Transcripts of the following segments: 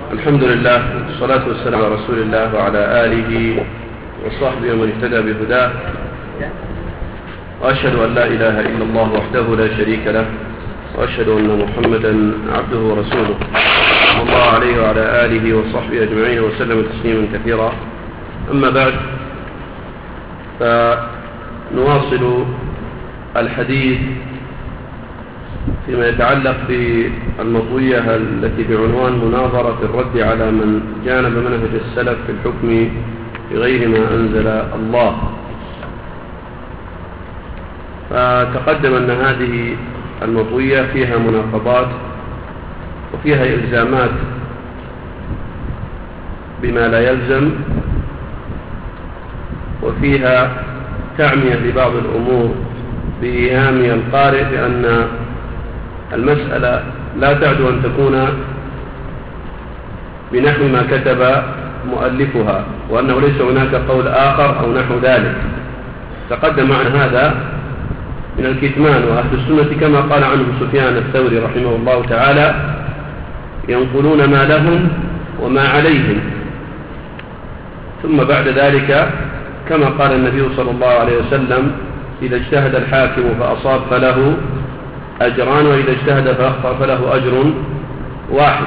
الحمد لله والصلاة والسلام على رسول الله وعلى آله وصحبه ومن اهتدى بهداه، وأشهد أن لا إله إلا الله وحده لا شريك له، وأشهد أن محمدا عبده ورسوله صلى الله عليه وعلى آله وصحبه أجمعين وسلم تسليما كثيرا. أما بعد، فنواصل الحديث فيما يتعلق بالمطوية التي بعنوان مناظرة الرد على من جانب منهج السلف في الحكم بغير ما أنزل الله. فتقدم أن هذه المطوية فيها مناقضات وفيها إلزامات بما لا يلزم، وفيها تعمية لبعض الأمور بإيهام القارئ بأن المسألة لا تعد أن تكون بنحو ما كتب مؤلفها، وأنه ليس هناك قول آخر أو نحو ذلك. تقدم عن هذا من الكتمان، وأهل السنة كما قال عنه سفيان الثوري رحمه الله تعالى ينقلون ما لهم وما عليهم، ثم بعد ذلك كما قال النبي صلى الله عليه وسلم: إذا اجتهد الحاكم فأصاب فله أجران، وإذا اجتهد فأخطأ فله أجر واحد.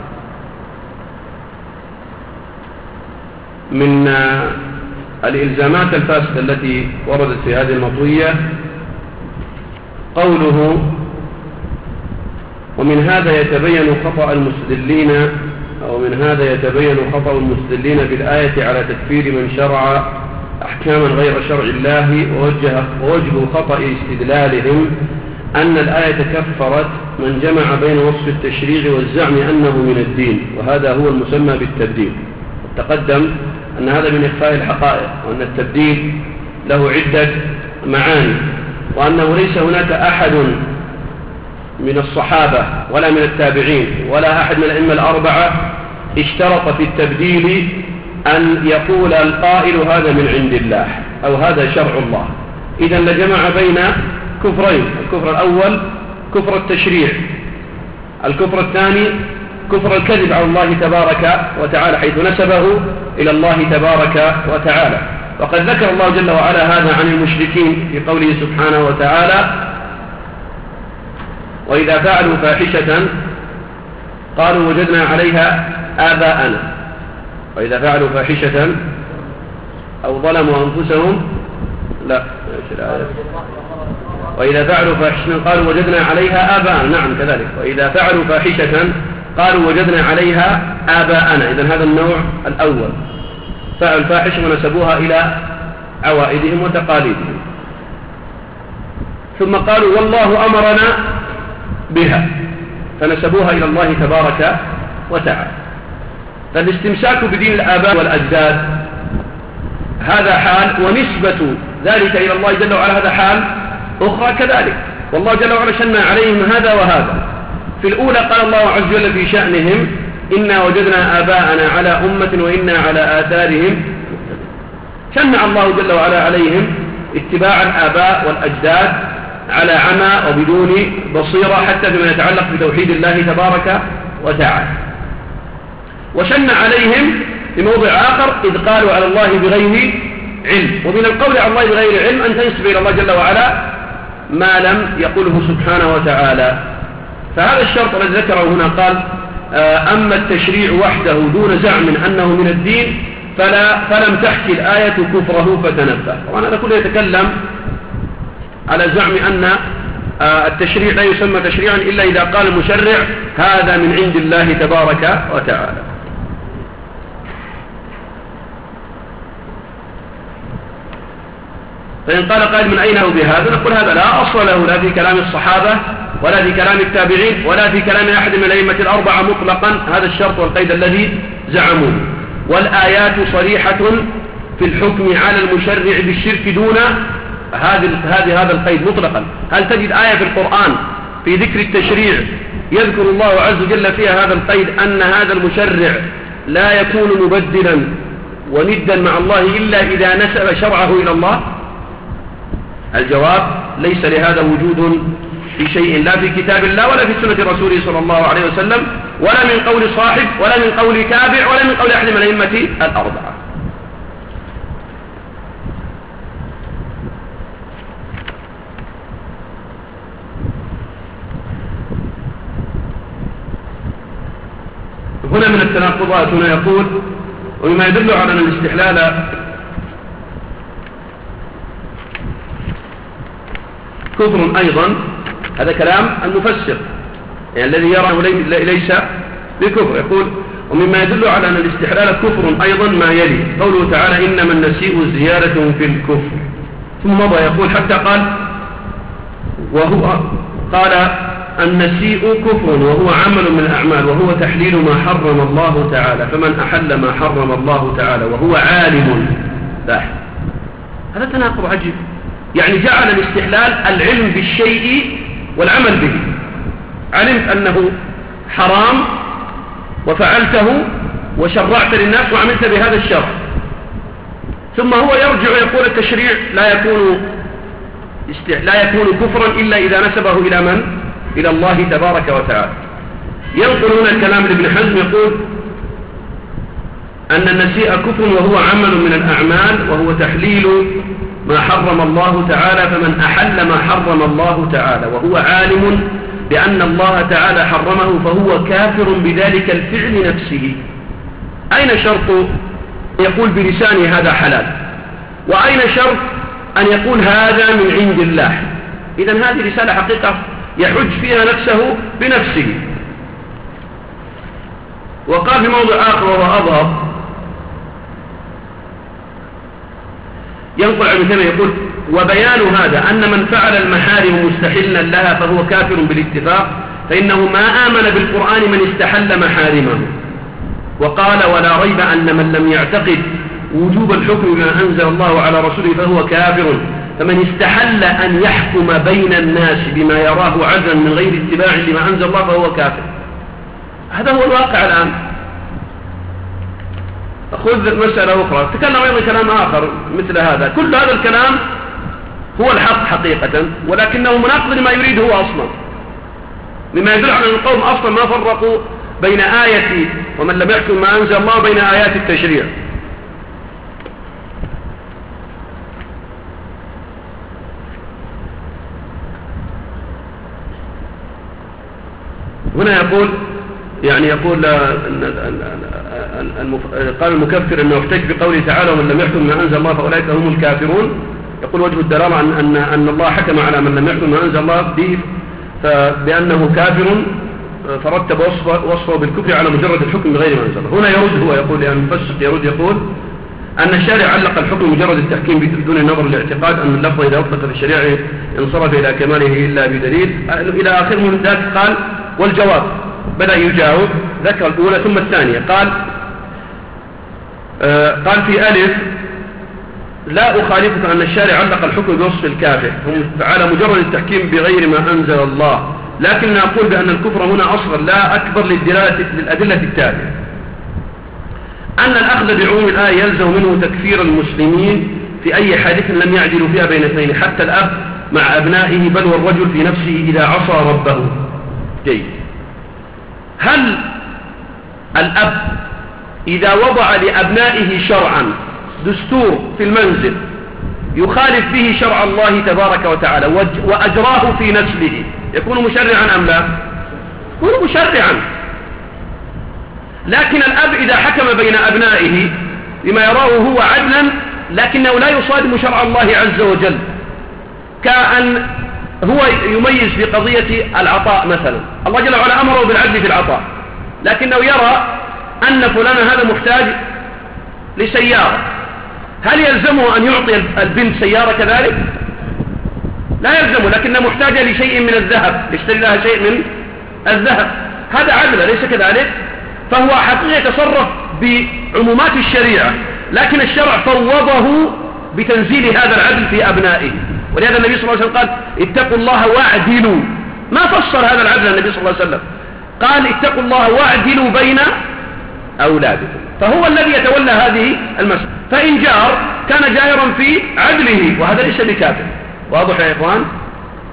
من الإلزامات الفاسدة التي وردت في هذه المطوية قوله: ومن هذا يتبين خطأ المستدلين، أو من هذا يتبين خطأ المستدلين بالآية على تكفير من شرع أحكاما غير شرع الله، ووجه خطأ استدلالهم أن الآية كفرت من جمع بين وصف التشريع والزعم أنه من الدين، وهذا هو المسمى بالتبديل. تقدم أن هذا من إخفاء الحقائق، وأن التبديل له عدة معاني، وأنه ليس هناك أحد من الصحابة ولا من التابعين ولا أحد من الأئمة الأربعة اشترط في التبديل أن يقول القائل هذا من عند الله أو هذا شرع الله. إذن لجمع بين كفرين: الكفر الأول كفر التشريع، الكفر الثاني كفر الكذب على الله تبارك وتعالى حيث نسبه إلى الله تبارك وتعالى. وقد ذكر الله جل وعلا هذا عن المشركين في قوله سبحانه وتعالى: وإذا فعلوا فاحشة قالوا وجدنا عليها آباءنا. وإذا فعلوا فاحشة أو ظلموا أنفسهم، لا وإذا فعلوا فاحشة قالوا وجدنا عليها آباءنا، نعم كذلك. وإذا فعلوا فاحشة قالوا وجدنا عليها آباءنا. إذن هذا النوع الأول، فعل فاحشة ونسبوها إلى عوائدهم وتقاليدهم، ثم قالوا والله أمرنا بها فنسبوها إلى الله تبارك وتعالى. فالاستمساك بدين الآباء والأجداد هذا حال، ونسبة ذلك إلى الله جل وعلا هذا حال أخرى كذلك. والله جل وعلا شنع عليهم هذا وهذا. في الأولى قال الله عز وجل في شأنهم: إنا وجدنا آباءنا على أمة وإنا على آثارهم. شنع الله جل وعلا عليهم اتباع الآباء والأجداد على عمى وبدون بصيرة، حتى فيما يتعلق بتوحيد الله تبارك وتعالى. وشنع عليهم في موضع آخر إذ قالوا على الله بغير علم. ومن القول على الله بغير علم أن تنسب إلى الله جل وعلا ما لم يقوله سبحانه وتعالى. فهذا الشرط الذي ذكره هنا قال: أما التشريع وحده دون زعم أنه من الدين فلم تحكي الآية كفره فتنبه. طبعا هذا كله يتكلم على زعم أن التشريع لا يسمى تشريعا إلا إذا قال المشرع هذا من عند الله تبارك وتعالى. فإن قال قائل من أين هو بهذا؟ نقول هذا لا أصل له لا في كلام الصحابة ولا في كلام التابعين ولا في كلام أحد من الأئمة الأربعة مطلقا، هذا الشرط والقيد الذي زعموه. والآيات صريحة في الحكم على المشرع بالشرك دون هذا القيد مطلقا. هل تجد آية في القرآن في ذكر التشريع يذكر الله عز وجل فيها هذا القيد أن هذا المشرع لا يكون مبدلا وندا مع الله إلا إذا نسب شرعه إلى الله؟ الجواب: ليس لهذا وجود في شيء لا في كتاب الله ولا في سنة رسوله صلى الله عليه وسلم ولا من قول صاحب ولا من قول تابع ولا من قول أحد من الأئمة الأربعة. هنا من التناقضات هنا يقول ومما يدل على أن الاستحلال كفر أيضا، هذا كلام المفسر يعني الذي يرى أنه ليس بكفر. يقول ومما يدل على أن الاستحلال كفر أيضا ما يلي قوله تعالى إنما النسيء زيادة في الكفر، ثم مضى يقول حتى قال النسيء كفر وهو عمل من الأعمال وهو تحليل ما حرم الله تعالى، فمن أحل ما حرم الله تعالى وهو عالم لاحظ هذا تناقض عجيب، يعني جعل الاستحلال العلم بالشيء والعمل به. علمت أنه حرام وفعلته وشرعت للناس وعملت بهذا الشرع، ثم هو يرجع يقول التشريع لا يكون كفرا إلا إذا نسبه إلى من؟ إلى الله تبارك وتعالى. ينقل هنا الكلام لابن حزم يقول أن النسيء كفر وهو عمل من الأعمال وهو تحليل ما حرم الله تعالى، فمن أحل ما حرم الله تعالى وهو عالم بأن الله تعالى حرمه فهو كافر بذلك الفعل نفسه. أين شرط يقول بلسانه هذا حلال، وأين شرط أن يقول هذا من عند الله؟ إذن هذه رسالة حقيقة يحج فيها نفسه بنفسه. وقال في موضع آخر وهو أظهر ينقل عن ابن يقول وبيان هذا أن من فعل المحارم مستحلا لها فهو كافر بالاتفاق، فإنه ما آمن بالقرآن من استحل محارمه. وقال ولا ريب أن من لم يعتقد وجوب الحكم بما أنزل الله على رسوله فهو كافر، فمن استحل أن يحكم بين الناس بما يراه عدلا من غير اتباع لما أنزل الله فهو كافر. هذا هو الواقع الآن. خذ مسألة أخرى، تكلم أيضا كلام آخر مثل هذا، كل هذا الكلام هو الحق حقيقة، ولكنه مناقض لما يريد هو أصلا، مما يدل على أن القوم أصلا ما فرقوا بين آية ومن لم يحكم ما أنزل الله بين آيات التشريع. هنا يقول قال المكفر أنه احتج بقوله تعالى ومن لم يحكم ما أنزل الله فأولئك هم الكافرون. يقول وجه الدلالة أن الله حكم على من لم يحكم ما أنزل الله به بأنه كافر، فرتب وصفه بالكفر على مجرد الحكم بغير ما أنزل الله. هنا يرد هو يقول يعني المفسق يقول أن الشارع علق الحكم مجرد التحكيم بدون النظر لاعتقاد أن اللفظ إذا أطلق في الشريعة انصرف إلى كماله إلا بدليل إلى آخر من ذلك. قال والجواب بدأ يجاوب، ذكر الأولى ثم الثانية. قال في ألف لا أخالفك أن الشارع علق الحكم بوصف الكافر على مجرد التحكيم بغير ما أنزل الله، لكن أقول بأن الكفر هنا أصغر لا أكبر للأدلة التالية: أن الأخذ بعموم الآية يلزم منه تكفير المسلمين في أي حادث لم يعدلوا فيها بين اثنين، حتى الأب مع أبنائه بل والرجل في نفسه إذا عصى ربه. جيد. هل الأب إذا وضع لأبنائه شرعا دستور في المنزل يخالف به شرع الله تبارك وتعالى وأجراه في نسله يكون مشرعا أم لا؟ يكون مشرعا. لكن الأب إذا حكم بين أبنائه بما يراه هو عدلا لكنه لا يصادم شرع الله عز وجل، كأن هو يميز في قضية العطاء مثلا، الله جل وعلا أمره بالعدل في العطاء، لكنه يرى أن فلان هذا محتاج لسيارة، هل يلزمه أن يعطي البنت سيارة كذلك؟ لا يلزمه، لكنه محتاج لشيء من الذهب، يشتري لها شيء من الذهب، هذا عدل أليس كذلك؟ فهو حقيقة يتصرف بعمومات الشريعة، لكن الشرع فوضه بتنزيل هذا العدل في أبنائه. ولهذا النبي صلى الله عليه وسلم قال اتقوا الله واعدلوا، ما فسر هذا العدل النبي صلى الله عليه وسلم، قال اتقوا الله واعدلوا بين أولادكم، فهو الذي يتولى هذه المسألة. فإن جار كان جائرا في عدله، وهذا ليس بكافر. واضح يا إخوان؟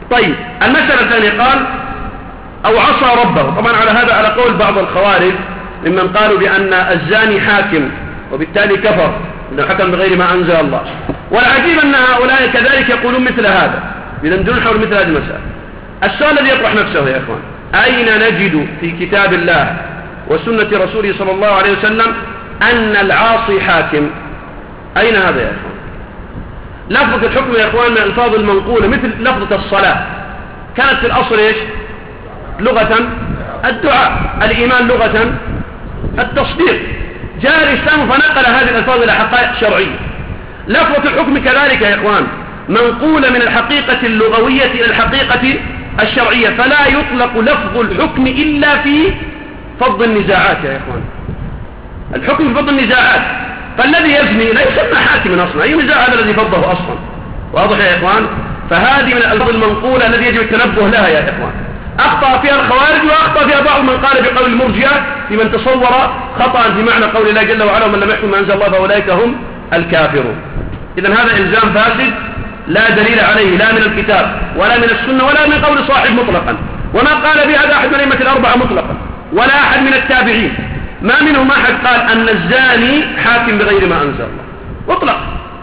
طيب المسألة الثانية قال أو عصى ربه. طبعا على قول بعض الخوارج ممن قالوا بأن الزاني حاكم وبالتالي كفر إنه حكم بغير ما أنزل الله. والعجيب أن هؤلاء كذلك يقولون مثل هذا يدندون حول مثل هذه المسألة. السؤال الذي يطرح نفسه يا إخوان، أين نجد في كتاب الله وسنة رسوله صلى الله عليه وسلم أن العاصي حاكم؟ أين هذا يا إخوان؟ لفظة الحكم يا إخوان من الألفاظ المنقولة، مثل لفظة الصلاة كانت في الأصل إيش؟ لغة الدعاء، الإيمان لغة التصديق. جاء الإسلام فنقل هذه الألفاظ إلى حقائق شرعية. لفظة الحكم كذلك يا إخوان منقولة من الحقيقة اللغوية إلى الحقيقة الشرعية، فلا يطلق لفظ الحكم إلا في فض النزاعات يا إخوان. الحكم في فض النزاعات، فالذي يزني لا يسمى حاكما أصلا، أي نزاع هذا الذي فضه أصلا؟ واضح يا إخوان؟ فهذه من الألفاظ المنقولة الذي يجب التنبه لها يا إخوان. أخطأ فيها الخوارج وأخطأ فيها بعض من قال بقول المرجئة في من تصور خطأ في معنى قول الله جل وعلا ومن لم يحكم ما أنزل الله فأولئك هم الكافرون. إذن هذا إلزام فاسد لا دليل عليه لا من الكتاب ولا من السنة ولا من قول صاحب مطلقا، وما قال بهذا أحد من الأئمة الأربعة مطلقا ولا أحد من التابعين، ما منهم أحد قال أن الزاني حاكم بغير ما أنزل الله مطلق.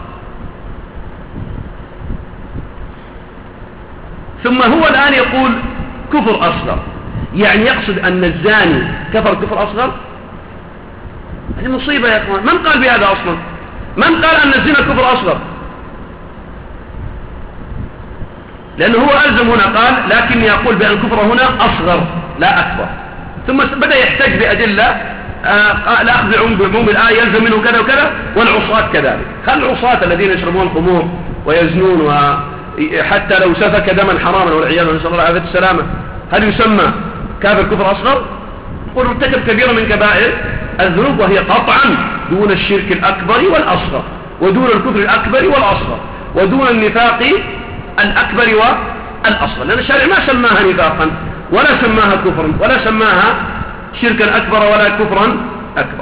ثم هو الآن يقول كفر أصغر، يعني يقصد أن الزاني كفر كفر أصغر؟ هذه مصيبة يا أخوان. من قال بهذا أصلا؟ من قال أن الزنا كفر أصغر؟ لأنه هو ألزم هنا قال لكني أقول بأن الكفر هنا أصغر لا أكبر، ثم بدأ يحتج بأدلة الأخذ بعموم الآية يلزم منه كذا وكذا والعصاة كذلك. هل العصاة الذين يشربون الخمور ويزنون وحتى لو سفك دما حراما والعياذ بالله نسأل الله العافية والسلامة هل يسمى كافر كفر أصغر؟ قل ارتكب كبيرة من كبائر الذنوب، وهي قطعا دون الشرك الأكبر والأصغر ودون الكفر الأكبر والأصغر ودون النفاق الأكبر والأصغر، لأن الشارع ما سماها نفاقا ولا سماها كفرا ولا سماها شركا أكبر ولا كفرا أكبر.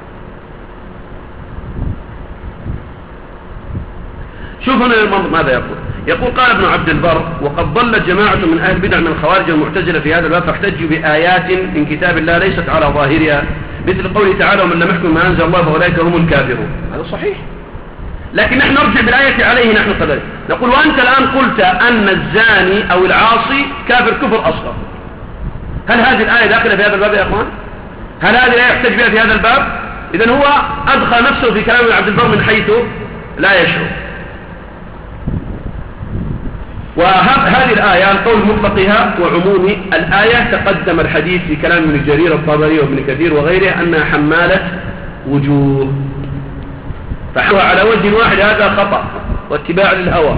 شوف هنا ماذا يقول. يقول قال ابن عبد البر وقد ضلت جماعة من أهل البدع من الخوارج المعتزلة في هذا الباب فاحتجوا بآيات من كتاب الله ليست على ظاهرها مثل قوله تعالى ومن لم يحكم ما أنزل الله فأولئك هم الكافرون. هذا صحيح، لكن نحن نرجع بالآية عليه نحن كذلك نقول وأنت الآن قلت أن الزاني أو العاصي كافر كفر أصغر، هل هذه الآية داخلة في هذا الباب يا أخوان؟ هل هذه الآية يحتج بها في هذا الباب؟ إذن هو أدخل نفسه في كلام ابن عبد البر من حيث لا يشعر. وهذه الآية القول مطلقها وعموم الآية تقدم الحديث في كلام ابن جرير الطبري وابن كثير وغيره أنها حمالة وجوه، فحوى على وجه واحد هذا خطأ واتباع للهوى.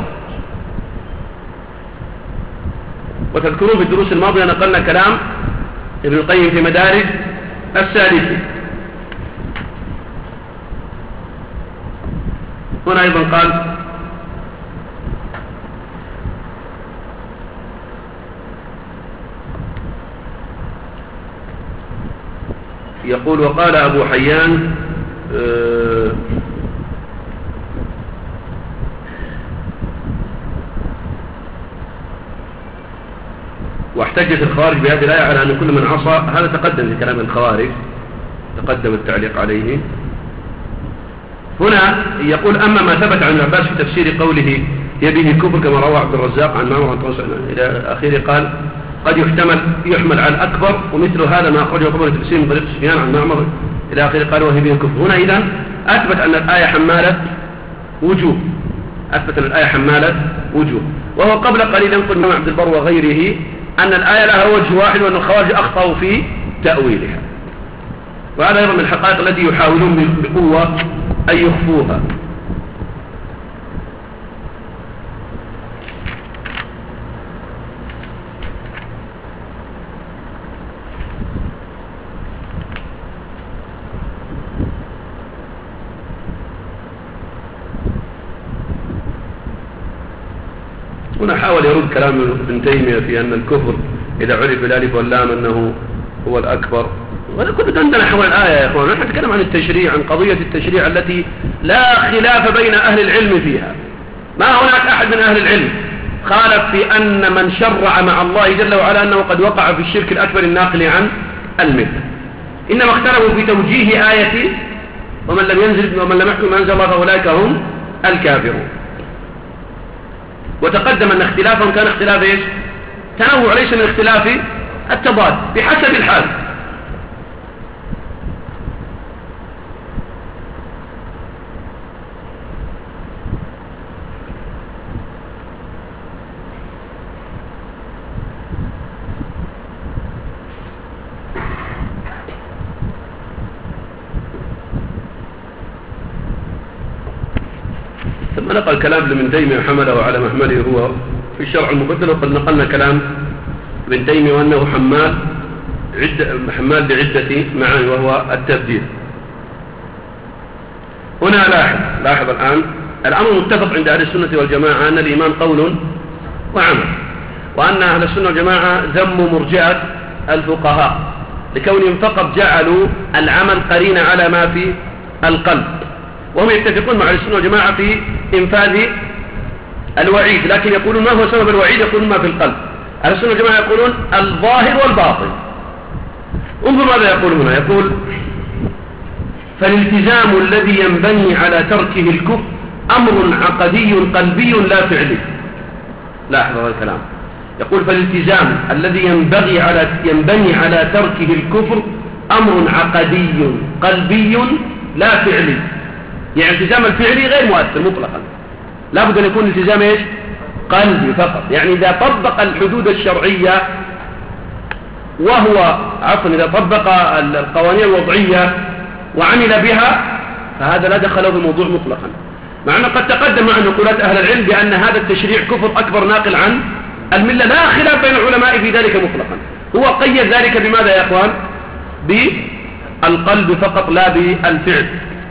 وتذكرون في الدروس الماضية نقلنا كلام ابن القيم في مدارج السالكين. هنا أيضا قال يقول وقال أبو حيان واحتجت الخوارج بهذه الآية على أن كل من عصى، هذا تقدم في كلام الخوارج تقدم التعليق عليه. هنا يقول أما ما ثبت عن العباس في تفسير قوله يبيه كفر كما روى عبد الرزاق عن معمر إلى آخره قال قد يحمل على الأكبر ومثل هذا ما أخرجه قبل التفسير من طريق سفيان عن معمر إلى آخره قال وهي به الكفر. هنا إذن أثبت أن الآية حمالة وجوه، أثبت أن الآية حمالة وجوه. وهو قبل قليل ينقل من عبد البر وغيره أن الآية لها وجه واحد وأن الخوارج أخطأوا في تأويلها، وهذا أيضا من الحقائق التي يحاولون بقوة أن يخفوها. هنا حاول يرد كلام ابن تيمية في أن الكفر إذا عرف بالالف واللام أنه هو الأكبر، وهذا كله عندنا حول الآية يا إخوان. نحن نتكلم عن التشريع، عن قضية التشريع التي لا خلاف بين أهل العلم فيها، ما هناك أحد من أهل العلم خالف في أن من شرع مع الله جل وعلا أنه قد وقع في الشرك الأكبر الناقل عن الملة. إنما اختلفوا في توجيه آية ومن لم يحكم ما أنزل الله فأولئك هم الكافرون. وتقدم أن اختلافهم كان اختلاف إيش؟ تنوع، ليس من اختلاف التضاد بحسب الحال. ثم نقل كلام ابن تيمية وحمله على محمله هو في الشرع المبدل، وقد نقلنا كلام ابن تيمية وأنه حمال لعدة معاني وهو التبديل. هنا لاحظ الآن الأمر متفق عند أهل السنة والجماعة أن الإيمان قول وعمل، وأن أهل السنة والجماعة ذموا مرجئة الفقهاء لكونهم فقط جعلوا العمل قرين على ما في القلب، وهم يتفقون مع السنة والجماعة في إنفاذ الوعيد، لكن يقولون ما هو سبب الوعيد؟ يقولون ما في القلب. أهل السنة والجماعة يقولون الظاهر والباطن. انظر ماذا يقول هنا، يقول فالالتزام الذي ينبني على تركه الكفر أمر عقدي قلبي لا فعلي. لاحظ هذا الكلام، يقول فالالتزام الذي ينبني على تركه الكفر أمر عقدي قلبي لا فعلي، يعني الالتزام الفعلي غير مؤثر مطلقا، لا بد أن يكون الالتزام إيش؟ قلبي فقط. يعني إذا طبق الحدود الشرعية إذا طبق القوانين الوضعية وعمل بها فهذا لا دخله في الموضوع مطلقا، مع أنه قد تقدم مع نقولات أهل العلم بأن هذا التشريع كفر أكبر ناقل عن الملة، لا خلاف بين العلماء في ذلك مطلقا. هو قيد ذلك بماذا يا أخوان؟ بالقلب فقط لا بالفعل.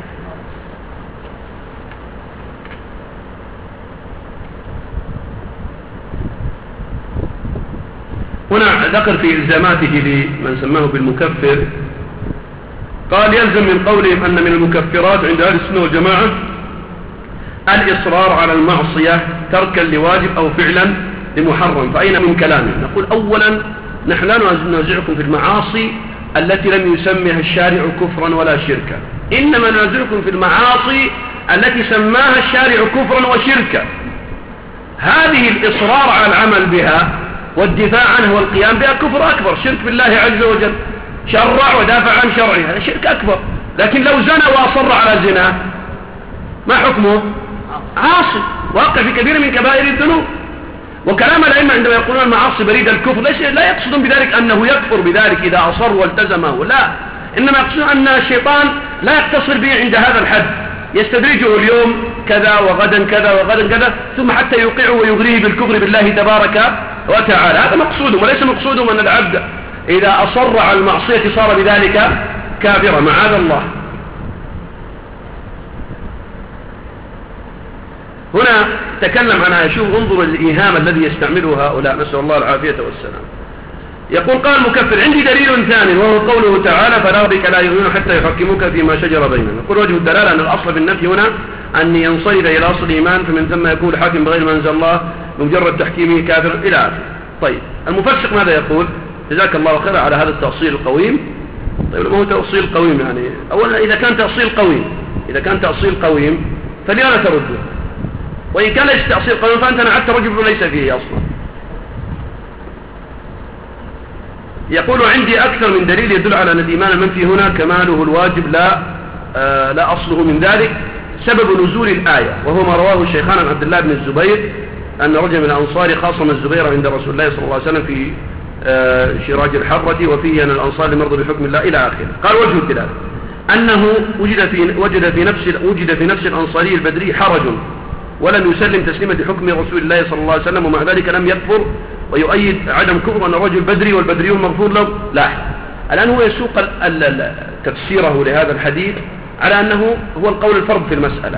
هنا ذكر في إلزاماته لمن سماه بالمكفر، قال يلزم من قولهم أن من المكفرات عند أهل السنة والجماعة الإصرار على المعصية تركا لواجب أو فعلا لمحرم. فأين من كلامه؟ نقول أولا نحن لا ننازعكم في المعاصي التي لم يسميها الشارع كفرا ولا شركا، إنما ننازعكم في المعاصي التي سماها الشارع كفرا وشركا. هذه الإصرار على العمل بها والدفاع عنه والقيام بها كفر أكبر، شرك بالله عز وجل، شرع ودافع عن شرعه، هذا شرك أكبر. لكن لو زنى وأصر على زنا ما حكمه؟ عاصي واقع في كبير من كبائر الذنوب. وكلام الأئمة عندما يقولون المعاصي بريد الكفر لا يقصدون بذلك أنه يكفر بذلك إذا أصر والتزمه، لا، إنما يقصدون أن الشيطان لا يقتصر به عند هذا الحد، يستدرجه اليوم كذا وغدا كذا وغدا كذا، ثم حتى يوقعه ويغريه بالكفر بالله تبارك وتعالى. هذا مقصودهم، وليس مقصودهم أن العبد إذا أصر على المعصية صار بذلك كافرا، معاذ الله. هنا تكلم عنها، شوف انظر الإيهام الذي يستعمله هؤلاء، نسأل الله العافية والسلام. يقول قال المكفر عندي دليل ثاني وهو قوله تعالى فلا ربك لا يؤمنون حتى يحكموك فيما شجر بينهم. يقول وجه الدلالة أن الأصل في النفي هنا أن ينصرف إلى أصل الإيمان، فمن ثم يكون الحاكم بغير ما أنزل الله بمجرد تحكيمه كافر إلى آخره. طيب المفسق ماذا يقول؟ جزاك الله خيرا على هذا التأصيل القويم. طيب ما هو تأصيل قويم؟ يعني أولا إذا كان تأصيل قويم فلماذا ترده؟ وإن كان ليس تأصيل قويم فأنت نعدت رجل ليس فيه أصلا. يقول عندي أكثر من دليل يدل على أن الإيمان المنفي هنا كماله الواجب لا أصله من ذلك. سبب نزول الآية وهو ما رواه الشيخان عن عبد الله بن الزبير أن رجل من الأنصار خاصم الزبير عند رسول الله صلى الله عليه وسلم في شراج الحرة، وفيه أن الأنصار لمرضى بحكم الله إلى آخره. قال وجه الدلالة أنه وجد في نفس الأنصاري البدري حرج ولم يسلم تسليمة حكم رسول الله صلى الله عليه وسلم، ومع ذلك لم يكفر، ويؤيد عدم كفر أن الرجل بدري والبدريون مغفور له. لا، الآن هو يسوق تفسيره لهذا الحديث على أنه هو القول الفرض في المسألة،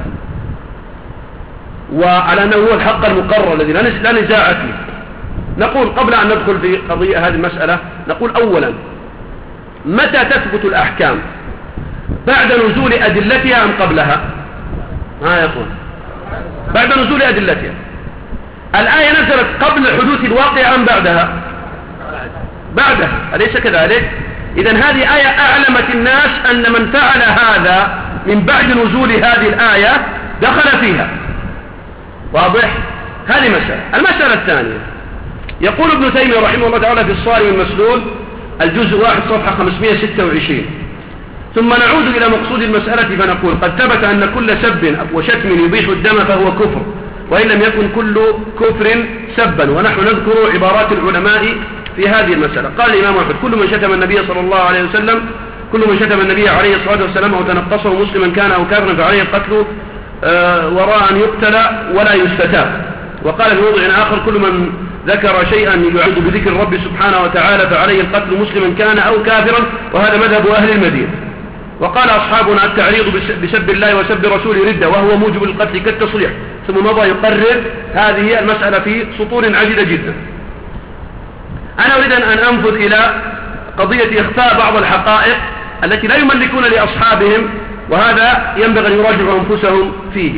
وعلى أنه هو الحق المقرر الذي لا نزاع فيه. نقول قبل أن ندخل في قضية هذه المسألة، نقول أولا متى تثبت الأحكام؟ بعد نزول أدلتها أم قبلها؟ يا أخوان، بعد نزول أدلتها. الآية نزلت قبل حدوث الواقع أم بعدها؟ بعدها، أليس كذلك؟ إذن هذه آية أعلمت الناس أن من فعل هذا من بعد نزول هذه الآية دخل فيها. واضح؟ هذه مسألة. المسألة الثانية، يقول ابن تيمية رحمه الله تعالى في الصارم المسلول الجزء 1 صفحة 526: ثم نعود إلى مقصود المسألة فنقول: قد ثبت أن كل سب وشتم يبيح الدم فهو كفر، وإن لم يكن كل كفر سبا. ونحن نذكر عبارات العلماء في هذه المسألة. قال الإمام أحمد: كل من شتم النبي صلى الله عليه وسلم، كل من شتم النبي عليه الصلاة والسلام أو تنقصه مسلما كان أو كافرا فعليه القتل وراء أن يقتل ولا يستتاب. وقال في موضع آخر: كل من ذكر شيئا يعد بذكر الرب سبحانه وتعالى فعليه القتل مسلما كان أو كافرا، وهذا مذهب أهل المدينة. وقال أصحابنا: التعريض بسب الله وسب رسوله ردة، وهو موجب القتل كالتصريح. ثم مضى يقرر هذه المسألة في سطور عديدة جدا. أنا أريد أن أنفذ إلى قضية إخفاء بعض الحقائق التي لا يملكون لأصحابهم، وهذا ينبغي أن يراجعوا أنفسهم فيه.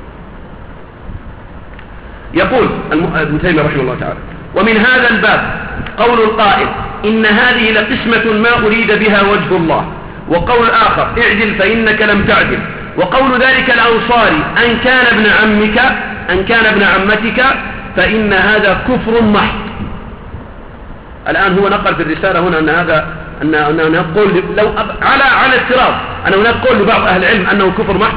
يقول ابن تيمية رحمه الله تعالى: ومن هذا الباب قول القائل: إن هذه لقسمة ما أريد بها وجه الله. وقول آخر: اعدل فإنك لم تعدل. وقول ذلك الأنصاري: أن كان ابن عمتك فإن هذا كفر محض. الآن هو نقل في الرسالة هنا أن هذا أن يقول لو على افتراض أن هناك قول لبعض أهل العلم أنه كفر محض،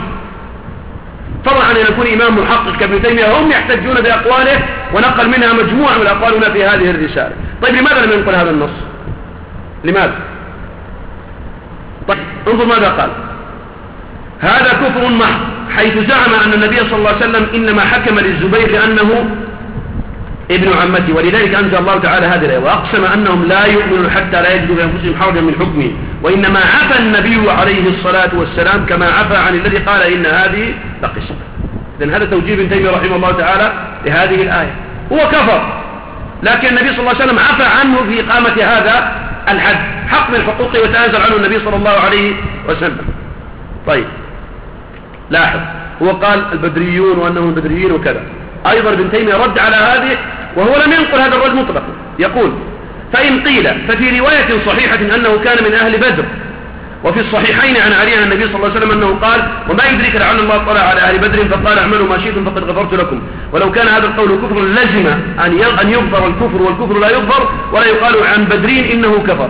طبعا أن يكون إمام محقق كابن تيمية هم يحتجون بأقواله، ونقل منها مجموعة من الأقوال هنا في هذه الرسالة. طيب لماذا لم ينقل هذا النص؟ لماذا؟ طيب انظر ماذا قال: هذا كفر محض، حيث زعم أن النبي صلى الله عليه وسلم إنما حكم للزبير لأنه ابن عمته، ولذلك أنزل الله تعالى هذه الآية: وأقسم أنهم لا يؤمنون حتى لا يجدوا بأنفسهم حرجا من حكمه، وإنما عفى النبي عليه الصلاة والسلام كما عفى عن الذي قال إن هذه لقسمة. إذن هذا توجيه ابن تيمية رحمه الله تعالى لهذه الآية. هو كفر، لكن النبي صلى الله عليه وسلم عفى عنه في إقامة هذا الحد، حق من حقوقه وتنازل عنه النبي صلى الله عليه وسلم. طيب لاحظ، هو قال البدريون وأنهم البدريين وكذا. أيضا ابن تيمية رد على هذه وهو لم ينقل هذا الرد مطلقا. يقول: فإن قيل ففي رواية صحيحة أنه كان من أهل بدر، وفي الصحيحين عن علي عن النبي صلى الله عليه وسلم أنه قال: وما يدرك لعل الله اطلع على أهل بدر فقال اعملوا ما شئتم فقد غفرت لكم. ولو كان هذا القول كفر لزم أن يغفر الكفر، والكفر لا يغفر، ولا يقال عن بدرين إنه كفر.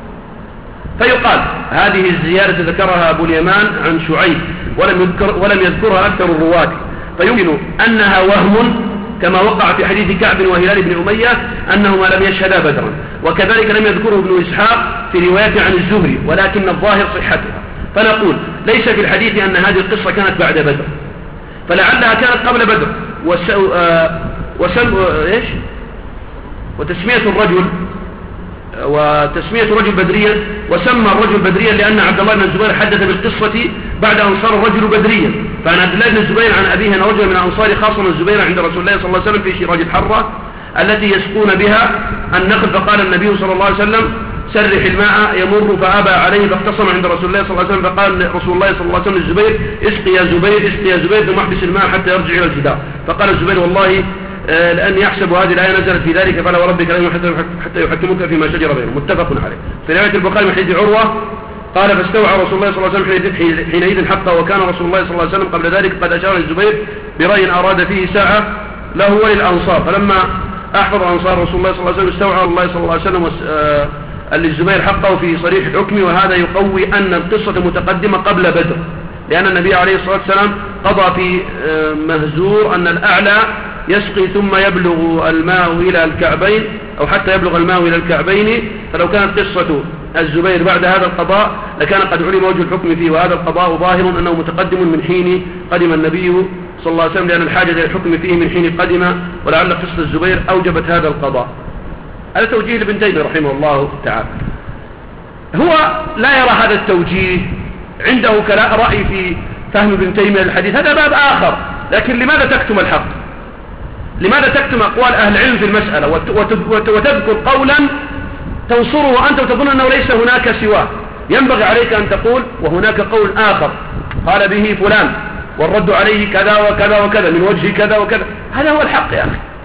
فيقال: هذه الزيادة ذكرها أبو اليمان عن شعيب ولم يذكرها أكثر الرواة، فيمكن أنها وهم، كما وقع في حديث كعب وهلال بن أمية أنهما لم يشهدا بدرا. وكذلك لم يذكره ابن إسحاق في روايته عن الزهري، ولكن الظاهر صحتها. فنقول: ليس في الحديث أن هذه القصة كانت بعد بدر، فلعلها كانت قبل بدر. وتسمية الرجل بدريا، وسمى الرجل بدريا لأن عبد الله بن الزبير حدث بالقصة بعد أن صار الرجل بدريا. فعن عبد الله بن الزبير عن أبيه أن رجلا من الأنصار خاصم الزبير عند رسول الله صلى الله عليه وسلم في شراج الحرة التي يسقون بها النخل، فقال النبي صلى الله عليه وسلم: سرح الماء يمر، فأبى عليه فاختصم عند رسول الله صلى الله عليه وسلم، فقال رسول الله صلى الله عليه وسلم للزبير: اسقي يا زبير، اسقي يا زبير، ثم احبس الماء حتى يرجع إلى الجدار. فقال الزبير: والله لأن يحسب هذه الآية نزلت في ذلك، فلا وربك لا حتى يحكموك فيما شجر بينهم. متفق عليه. في رواية البخاري من حديث عروة قال: فاستوعى رسول الله صلى الله عليه وسلم حينئذ حقه، وكان رسول الله صلى الله عليه وسلم قبل ذلك قد أشار للزبير برأي أراد فيه ساعة له وللأنصار. فلما أحفظ أنصار رسول الله صلى الله عليه وسلم استوعى الله صلى الله عليه وسلم للزبير حقه في صريح الحكم. وهذا يقوي أن القصة متقدمة قبل بدر، لأن النبي عليه الصلاة والسلام قضى في مهزور أن الأعلى يسقي ثم يبلغ الماء إلى الكعبين، أو حتى يبلغ الماء إلى الكعبين. فلو كانت قصة الزبير بعد هذا القضاء لكان قد علم وجه الحكم فيه، وهذا القضاء ظاهر أنه متقدم من حين قدم النبي صلى الله عليه وسلم، لأن الحاجة إلى الحكم فيه من حين قدم، ولعل قصة الزبير أوجبت هذا القضاء. هذا توجيه لابن تيمية رحمه الله تعالى. هو لا يرى هذا التوجيه، عنده رأي في فهم ابن تيمية الحديث، هذا باب آخر. لكن لماذا تكتم الحق؟ لماذا تكتم أقوال أهل العلم في المسألة وتذكر قولا تنصره أنت وتظن أنه ليس هناك سواه؟ ينبغي عليك أن تقول: وهناك قول آخر قال به فلان والرد عليه كذا وكذا وكذا من وجه كذا وكذا. هذا هو الحق يا أخي.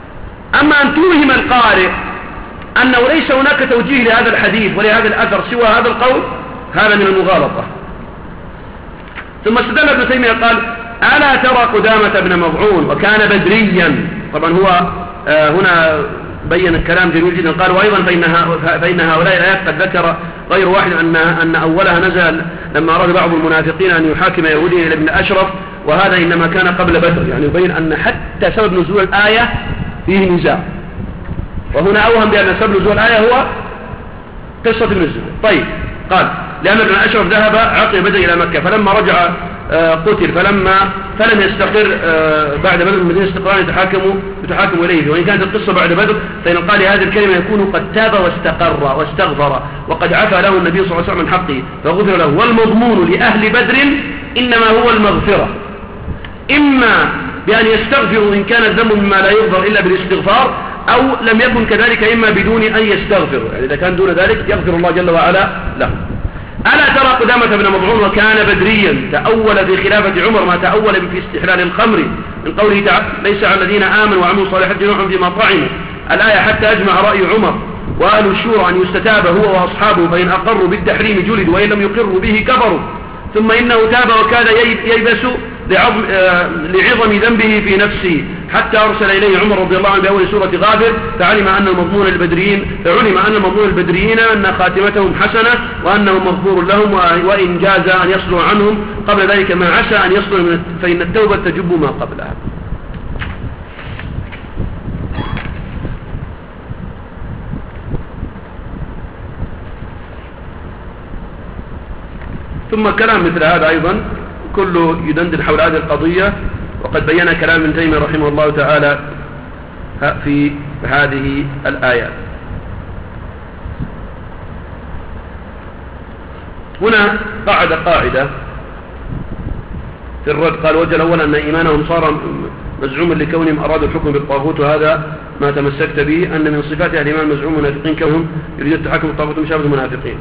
أما أن توهم القارئ أنه ليس هناك توجيه لهذا الحديث ولهذا الأثر سوى هذا القول، هذا من المغالطة. ثم استدل ابن تيمية قال: ألا ترى قدامة بن مضعون وكان بدريا. طبعا هو هنا بين الكلام جميل جدا. قال: وأيضا فإن هؤلاء الآيات قد ذكر غير واحد أن أولها نزل لما أراد بعض المنافقين أن يحاكم يهوديا إلى ابن أشرف، وهذا إنما كان قبل بدر. يعني يبين أن حتى سبب نزول الآية فيه نزاع، وهنا أوهم بأن سبب نزول الآية هو قصة ابن الزبير. طيب، قال: لأن ابن أشرف ذهب عقب بدر إلى مكة، فلما رجع قتل، فلم يستقر بعد بدر المدينة استقرار يتحاكم إليه. وإن كانت القصة بعد بدر فإن قال هذه الكلمة يكون قد تاب واستقر واستغفر وقد عفى له النبي صلى الله عليه وسلم من حقه فغفر له. والمضمون لأهل بدر إنما هو المغفرة، إما بأن يستغفروا إن كان الذنب مما لا يغفر إلا بالاستغفار، أو لم يكن كذلك إما بدون أن يستغفروا، يعني إذا كان دون ذلك يغفر الله جل وعلا له. ألا ترى قدامة بن مضعون وكان بدريا تأول في خلافة عمر ما تأول في استحلال الخمر من قوله تعالى: ليس على الذين آمنوا وعملوا الصالحات جناح فيما طعموا، الآية، حتى أجمع رأي عمر وأهل الشورى أن يستتاب هو وأصحابه، فإن أقروا بالتحريم جلد وإن لم يقروا به كفروا. ثم إنه تاب وكاد ييبس لعظم ذنبه في نفسه، حتى أرسل إليه عمر رضي الله عنه بأول سورة غافر، فعلم أن المضمون البدريين أن خاتمتهم حسنة وأنهم مغفور لهم، وإن جاز أن يصلوا عنهم قبل ذلك ما عسى أن يصلوا، فإن التوبة تجب ما قبلها. ثم كلام مثل هذا أيضا كله يدندن حول هذه القضية، وقد بين كلام ابن تيمية رحمه الله تعالى في هذه الآيات. هنا قاعدة في الرد. قال: وجه الأول أن إيمانهم صار مزعوما لكونهم أرادوا الحكم بالطاغوت، وهذا ما تمسكت به، أن من صفات أهل الإيمان مزعوم منافقين كونهم يريدون التحكم بالطاغوت مشابه المنافقين.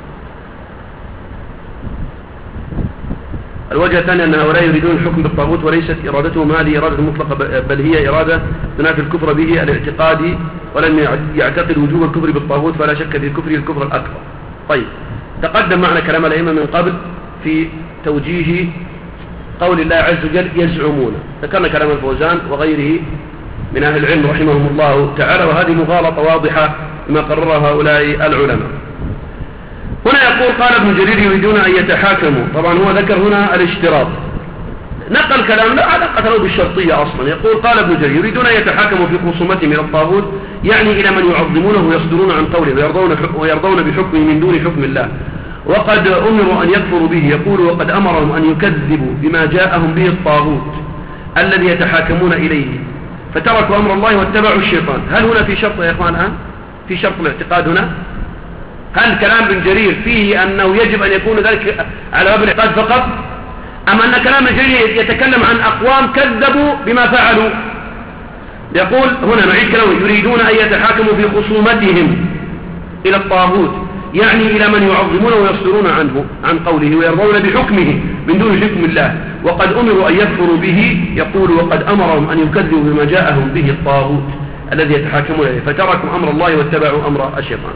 الوجه الثاني أن هؤلاء يريدون الحكم بالطاغوت وليست إرادتهم هذه إرادة مطلقة، بل هي إرادة تنافي الكفر به الاعتقادي، ولم يعتقد وجوب الكفر بالطاغوت، فلا شك في كفره الكفر الأكبر. طيب، تقدم معنا كلام الأئمة من قبل في توجيه قول الله عز وجل يزعمون. ذكرنا كلام الفوزان وغيره من أهل العلم رحمهم الله تعالى، وهذه مغالطة واضحة بما قررها هؤلاء العلماء. هنا يقول: قال ابن جرير: يريدون أن يتحاكموا. طبعا هو ذكر هنا الاشتراط، نقل كلام لا علاقة له بالشرطية أصلا. يقول: قال ابن جرير: يريدون أن يتحاكموا في خصومتهم إلى الطاغوت، يعني إلى من يعظمونه ويصدرون عن قوله ويرضون بحكمه من دون حكم الله، وقد أمروا أن يكفروا به. يقول: وقد أمرهم أن يكذبوا بما جاءهم به الطاغوت الذي يتحاكمون إليه، فتركوا أمر الله واتبعوا الشيطان. هل هنا في شرط يا إخوان الآن؟ في شرط الاعتقاد هنا؟ هل كلام ابن جرير فيه أنه يجب أن يكون ذلك على باب الاعتقاد فقط، أم أن كلام ابن جرير يتكلم عن أقوام كذبوا بما فعلوا؟ يقول هنا نعيد كلامه: يريدون أن يتحاكموا في خصومتهم إلى الطاغوت، يعني إلى من يعظمونه ويصدرون عنه عن قوله ويرضون بحكمه من دون حكم الله، وقد أمروا أن يكفروا به. يقول: وقد أمرهم أن يكذبوا بما جاءهم به الطاغوت الذي يتحاكمون إليه، فتركوا أمر الله واتبعوا أمر الشيطان.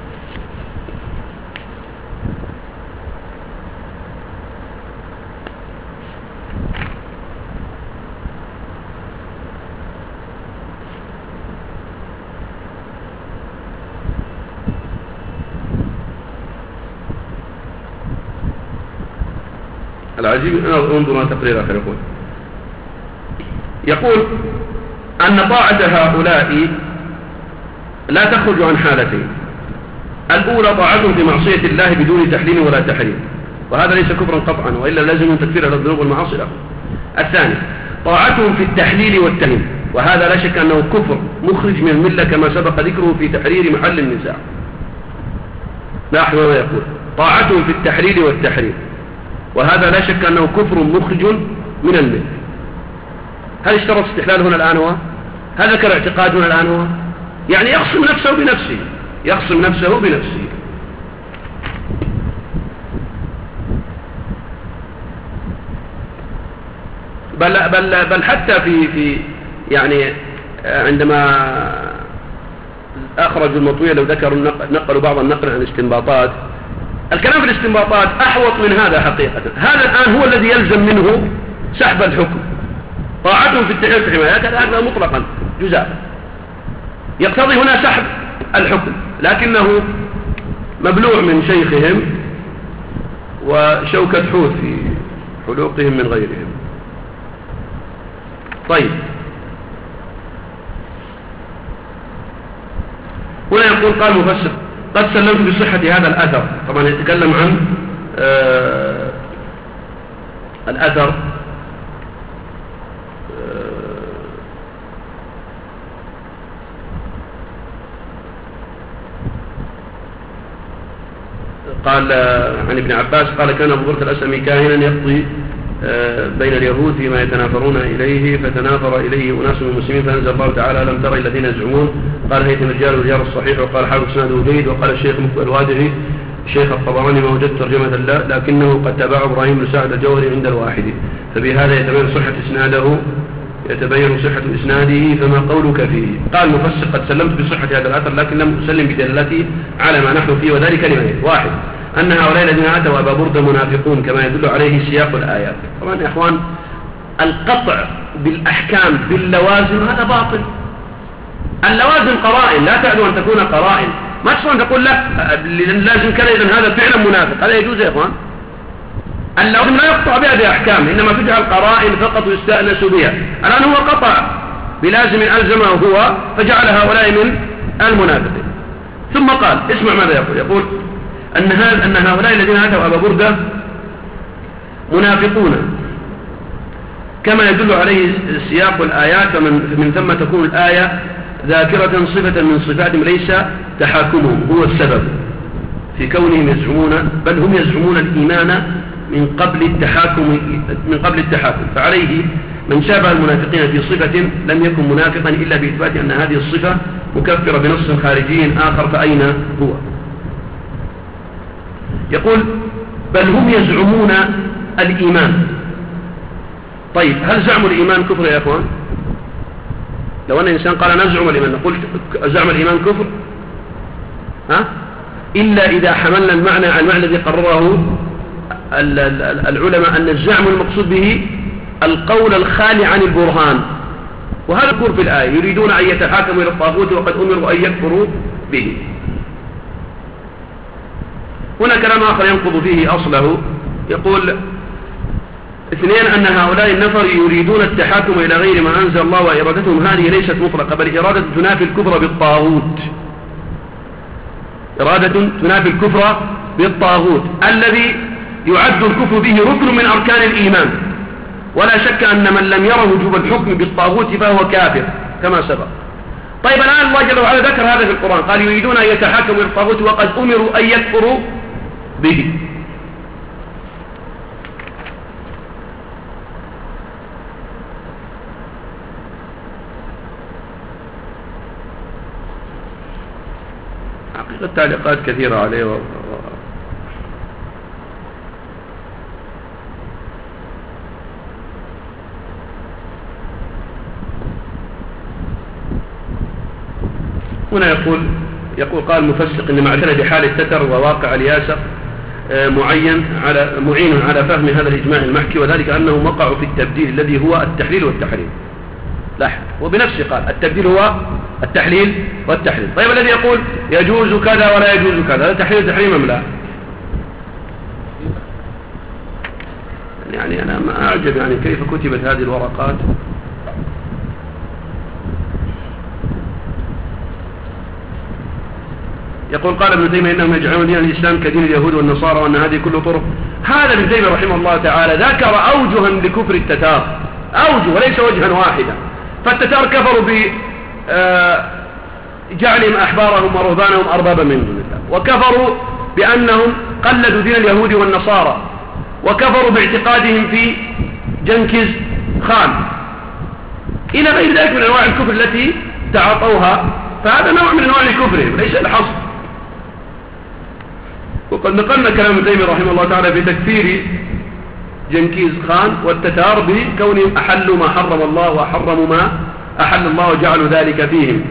العجيب انظروا تقرير آخر. يقول أن طاعة هؤلاء لا تخرج عن حالتين: الأولى طاعتهم في معصية الله بدون تحليل ولا تحريم، وهذا ليس كفرا قطعا، وإلا لازم تكفير الذنوب والمعاصي له. الثاني طاعتهم في التحليل والتحريم، وهذا لا شك أنه كفر مخرج من الملة كما سبق ذكره في تحرير محل النزاع. لاحظ ماذا يقول: طاعتهم في التحليل والتحريم، وهذا لا شك أنه كفر مخرج من الملة. هل اشترط استحلال هنا الآن هو؟ هل ذكر اعتقاد هنا الآن هو؟ يعني يخصم نفسه بنفسه. بل حتى في يعني عندما أخرجوا المطوية لو ذكروا نقلوا بعض النقل عن الاستنباطات. الكلام في الاستنباطات أحوط من هذا حقيقة. هذا الآن هو الذي يلزم منه سحب الحكم. طاعتهم في التحليل والحمايات هذا مطلقا جزافا يقتضي هنا سحب الحكم، لكنه مبلوع من شيخهم وشوكة حوت في حلوقهم من غيرهم. طيب، هنا يقول قال مفسر قد سلمت بصحة هذا الأثر. طبعا يتكلم عن الأثر قال عن ابن عباس قال كان أبو برد الأسلمي كاهنا يقضي بين اليهود فيما يتنافرون إليه، فتنافر إليه أناس من المسلمين فأنزل الله تعالى لم ترى الذين يزعمون. قال هيثم الرجال والرجال الصحيح، وقال حافظ اسناده جيد، وقال الشيخ الوادعي شيخ الطبراني ما وجدت ترجمة له لكنه قد تابعه إبراهيم بن سعد الجوهري عند الواحد، فبهذا يتبين صحة إسناده فما قولك فيه. قال المفسر قد سلمت بصحة هذا الأثر لكن لم أسلم بدلالته على ما نحن فيه، وذلك لمن واحد أن هؤلاء الذين أتوا أبا بردة منافقون كما يدل عليه سياق الآيات. طبعا يا إخوان القطع بالأحكام باللوازم هذا باطل. اللوازم قرائن لا تعد أن تكون قرائن، ما تستطيع أن تقول لا لازم كذا إذن هذا فعلا منافق، هذا يجوز يا إخوان. اللوازم لا يقطع بها بأحكام، إنما تجعل قرائن فقط ويستأنس بها. الآن هو قطع بلازم ألزمه هو فجعل هؤلاء من المنافقين. ثم قال اسمع ماذا يقول أن هؤلاء الذين أتوا أبا بردة منافقون كما يدل عليه سياق الآيات، فمن ثم تكون الآية ذاكرة صفة من صفاتهم ليس تحاكمهم هو السبب في كونهم يزعمون، بل هم يزعمون الإيمان من قبل التحاكم. فعليه من شابه المنافقين في صفة لم يكن منافقا إلا بإثبات أن هذه الصفة مكفرة بنص خارجي آخر، فأين هو؟ يقول بل هم يزعمون الإيمان. طيب هل زعم الإيمان كفر يا أخوان؟ لو أن إنسان قال نزعم الإيمان نقول زعم الإيمان كفر؟ إلا إذا حملنا المعنى عن المعنى الذي قرره العلماء أن الزعم المقصود به القول الخالي عن البرهان، وهذا الكفر في الآية يريدون أن يتحاكموا إلى الطاغوت وقد أمروا أن يكفروا به. هنا كلام آخر ينقض فيه أصله. يقول اثنين أن هؤلاء النفر يريدون التحاكم إلى غير ما أنزل الله، وإرادتهم هذه ليست مطلقة بل إرادة تنافي الكفر بالطاغوت، إرادة تنافي الكفر بالطاغوت الذي يعد الكفر به ركن من أركان الإيمان، ولا شك أن من لم يره وجوب الحكم بالطاغوت فهو كافر كما سبق. طيب الآن الله جل وعلا ذكر هذا في القرآن، قال يريدون أن يتحاكموا إلى الطاغوت وقد أمروا أن يكفروا به. حقيقة التعليقات كثيرة عليه هنا يقول قال مفسق إن معرفة بحال التتر وواقع الياسر معين على فهم هذا الإجماع المحكي، وذلك أنه وقع في التبديل الذي هو التحليل والتحريم. لاحظ وبنفسه قال التبديل هو التحليل والتحريم. طيب الذي يقول يجوز كذا ولا يجوز كذا هذا تحليل وتحريم أم لا؟ يعني أنا ما أعجب يعني كيف كتبت هذه الورقات. يقول قال ابن تيمية إنهم يجعلون دين الإسلام كدين اليهود والنصارى وأن هذه كل طرق. هذا ابن تيمية رحمه الله تعالى ذكر أوجها لكفر التتار، أوجه وليس وجها واحدا. فالتتار كفروا بجعلهم أحبارهم ورهبانهم أربابا من دون الله، وكفروا بأنهم قلدوا دين اليهود والنصارى، وكفروا باعتقادهم في جنكيز خان إلى غير ذلك من أنواع الكفر التي تعاطوها. فهذا نوع من أنواع الكفر وليس الحصر. وقد نقلنا كلام ابن تيمية رحمه الله تعالى في تكفير جنكيز خان والتتار بكونهم أحلوا ما حرم الله وحرموا ما أحل الله وجعلوا ذلك فيهم.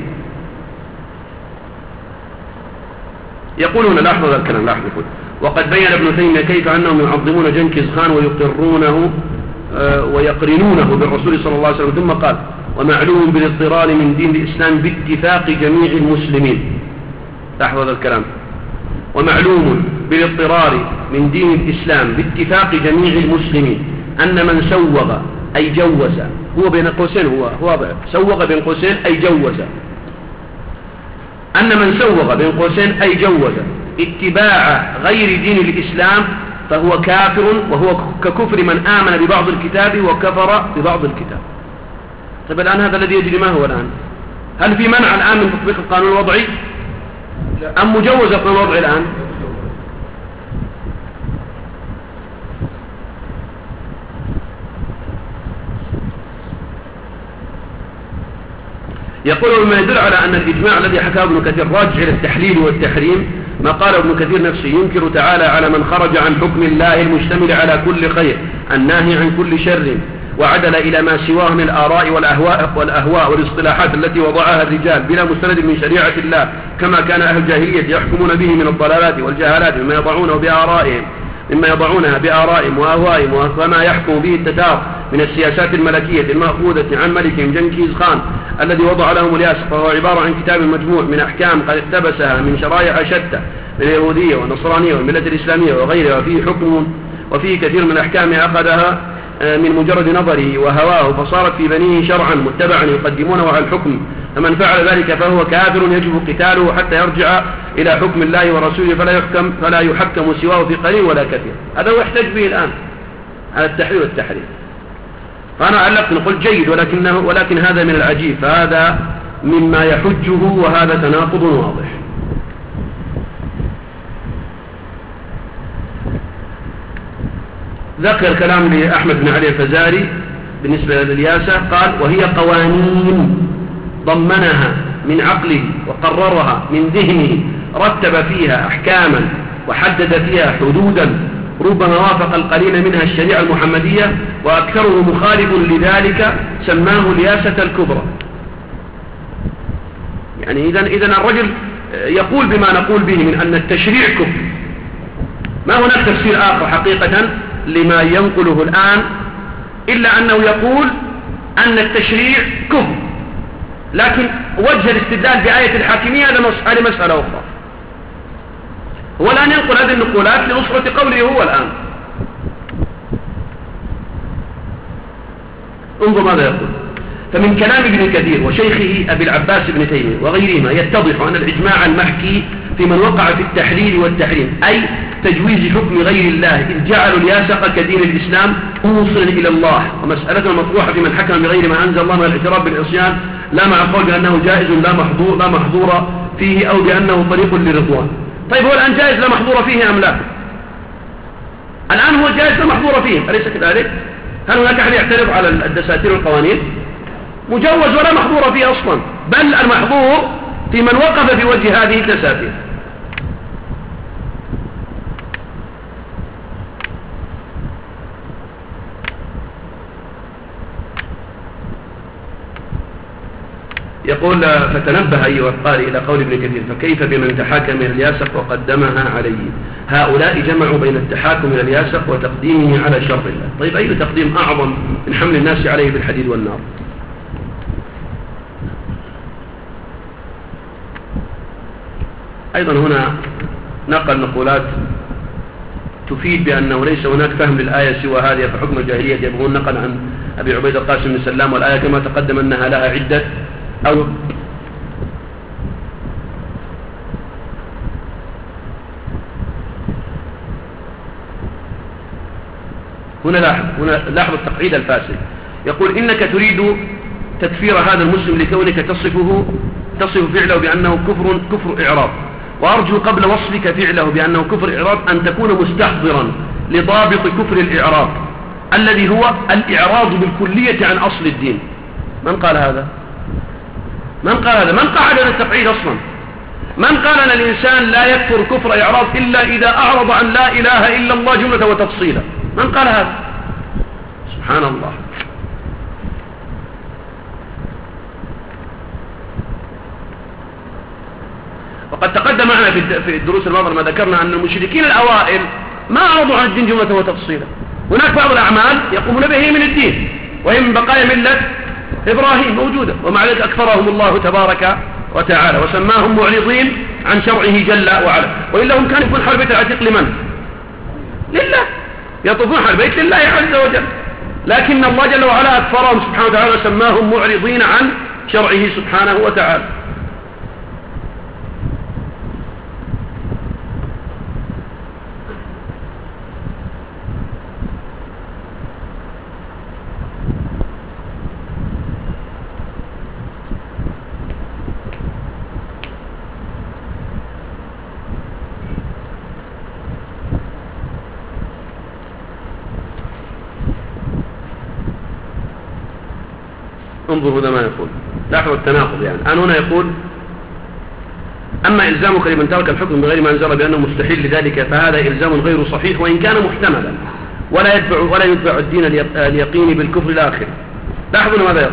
يقولون لاحظوا هذا الكلام، لاحظوا يقول: وقد بين ابن تيمية كيف أنهم يعظمون جنكيز خان ويقرونه ويقرنونه بالرسول صلى الله عليه وسلم، ثم قال: ومعلوم بالاضطرار من دين الإسلام باتفاق جميع المسلمين. لاحظوا هذا الكلام: ومعلوم بالاضطرار من دين الإسلام باتفاق جميع المسلمين أن من سوغ أي جوز، هو بين قوسين، هو واضح، سوغ بين قوسين أي جوز، أن من سوغ بين قوسين أي جوز اتباع غير دين الإسلام فهو كافر، وهو ككفر من آمن ببعض الكتاب وكفر ببعض الكتاب. طيب الآن هذا الذي يجري ما هو الآن؟ هل في منع الآن من تطبيق القانون الوضعي أم مجوز القانون الوضعي الآن؟ يقول: وما يدل على أن الإجماع الذي حكاه ابن كثير راجع إلى التحليل والتحريم ما قال ابن كثير نفسه: ينكر تعالى على من خرج عن حكم الله المشتمل على كل خير الناهي عن كل شر وعدل إلى ما سواه من الآراء والأهواء والاصطلاحات التي وضعها الرجال بلا مستند من شريعة الله، كما كان أهل الجاهلية يحكمون به من الضلالات والجهالات مما يضعونها بآرائهم وأهوائهم، وما يحكم به التتار من السياسات الملكية المأخوذة عن ملكهم جنكيز خان الذي وضع لهم الياسر، فهو عبارة عن كتاب مجموع من أحكام قد اقتبسها من شرائع شتى من اليهودية والنصرانية والملة الإسلامية وغيرها، وفيه كثير من الأحكام أخذها من مجرد نظره وهواه، فصارت في بنيه شرعا متبعا يقدمونه على الحكم، فمن فعل ذلك فهو كافر يجب قتاله حتى يرجع إلى حكم الله ورسوله فلا يحكم سواه في قليل ولا كثير. هذا هو يحتج به الآن على التحرير والتحريم. فأنا علقت نقول جيد، ولكن هذا من العجيب، فهذا مما يحجه، وهذا تناقض واضح. ذكر كلام لأحمد بن علي الفزاري بالنسبة للياسة، قال: وهي قوانين ضمنها من عقله وقررها من ذهنه، رتب فيها أحكاما وحدد فيها حدودا، ربما وافق القليل منها الشريعة المحمدية وأكثره مخالف لذلك، سماه الياسة الكبرى. يعني إذن الرجل يقول بما نقول به من أن التشريع كفر. ما هناك تفسير آخر حقيقة لما ينقله الآن إلا أنه يقول أن التشريع كفر، لكن وجه الاستدلال بآية الحاكمية هذه مسألة أخرى. هو الآن ينقل هذه النقولات لنصرة قوله هو الآن. انظر ماذا يقول: فمن كلام ابن كثير وشيخه أبي العباس بن تيمية وغيرهما يتضح أن الإجماع المحكي في من وقع في التحليل والتحريم أي تجويز حكم غير الله إذ جعلوا الياسق كدين الإسلام موصلا إلى الله، ومسألة مطروحة في من حكم بغير ما أنزل الله من الاعتراف بالعصيان، لا مع قول بأنه جائز لا محظور فيه أو بأنه طريق للرضوان. طيب هو الآن جائز لا محظور فيه أم لا؟ الآن هو جائز لا محظور فيه، أليس كذلك؟ هل هناك أحد يعترض على الدساتير والقوانين؟ مجوز ولا محظور فيه أصلا، بل المحظور في من وقف في وجه هذه الدساتير. يقول: فتنبه أيها القارئ إلى قول ابن كثير: فكيف بمن تحاكم إلى الياسق وقدمها عليه؟ هؤلاء جمعوا بين التحاكم إلى الياسق وتقديمه على شرع الله. طيب أي تقديم أعظم من حمل الناس عليه بالحديد والنار؟ أيضا هنا نقل نقولات تفيد بأنه ليس هناك فهم للآية سوى هذه، فحكم الجاهلية يبغون نقل عن أبي عبيد القاسم بن سلام، والآية كما تقدم أنها لها عدة أو هنا لاحظ التقعيد الفاسد. يقول: إنك تريد تكفير هذا المسلم لكونك تصف فعله بأنه كفر إعراض، وأرجو قبل وصفك فعله بأنه كفر إعراض أن تكون مستحضرا لضابط كفر الإعراض الذي هو الإعراض بالكلية عن أصل الدين. من قال هذا؟ من قاعد هذا التقعيد أصلا؟ من قال أن الإنسان لا يكفر كفر إعراض إلا إذا أعرض عن لا إله إلا الله جملة وتفصيلا؟ من قال هذا؟ سبحان الله. وقد تقدم معنا في الدروس الماضية ما ذكرنا أن المشركين الأوائل ما أعرضوا عن الدين جملة وتفصيلا. هناك بعض الأعمال يقومون به من الدين وهي من بقايا ملة إبراهيم موجودة، ومع ذلك أكثرهم الله تبارك وتعالى وسماهم معرضين عن شرعه جل وعلا. وإلا هم كانوا يكون حول بيت العتيق لمن؟ لله، يطوفون حول البيت لله عز وجل، لكن الله جل وعلا أكثرهم سبحانه وتعالى وسماهم معرضين عن شرعه سبحانه وتعالى. انظروا هذا ما يقول، لاحظوا التناقض. يعني الآن هنا يقول: أما إلزامك لمن ترك الحكم بغير ما أنزل بأنه مستحيل لذلك فهذا إلزام غير صحيح وإن كان محتملا ولا يتبع الدين اليقين بالكفر الآخر. لاحظوا ماذا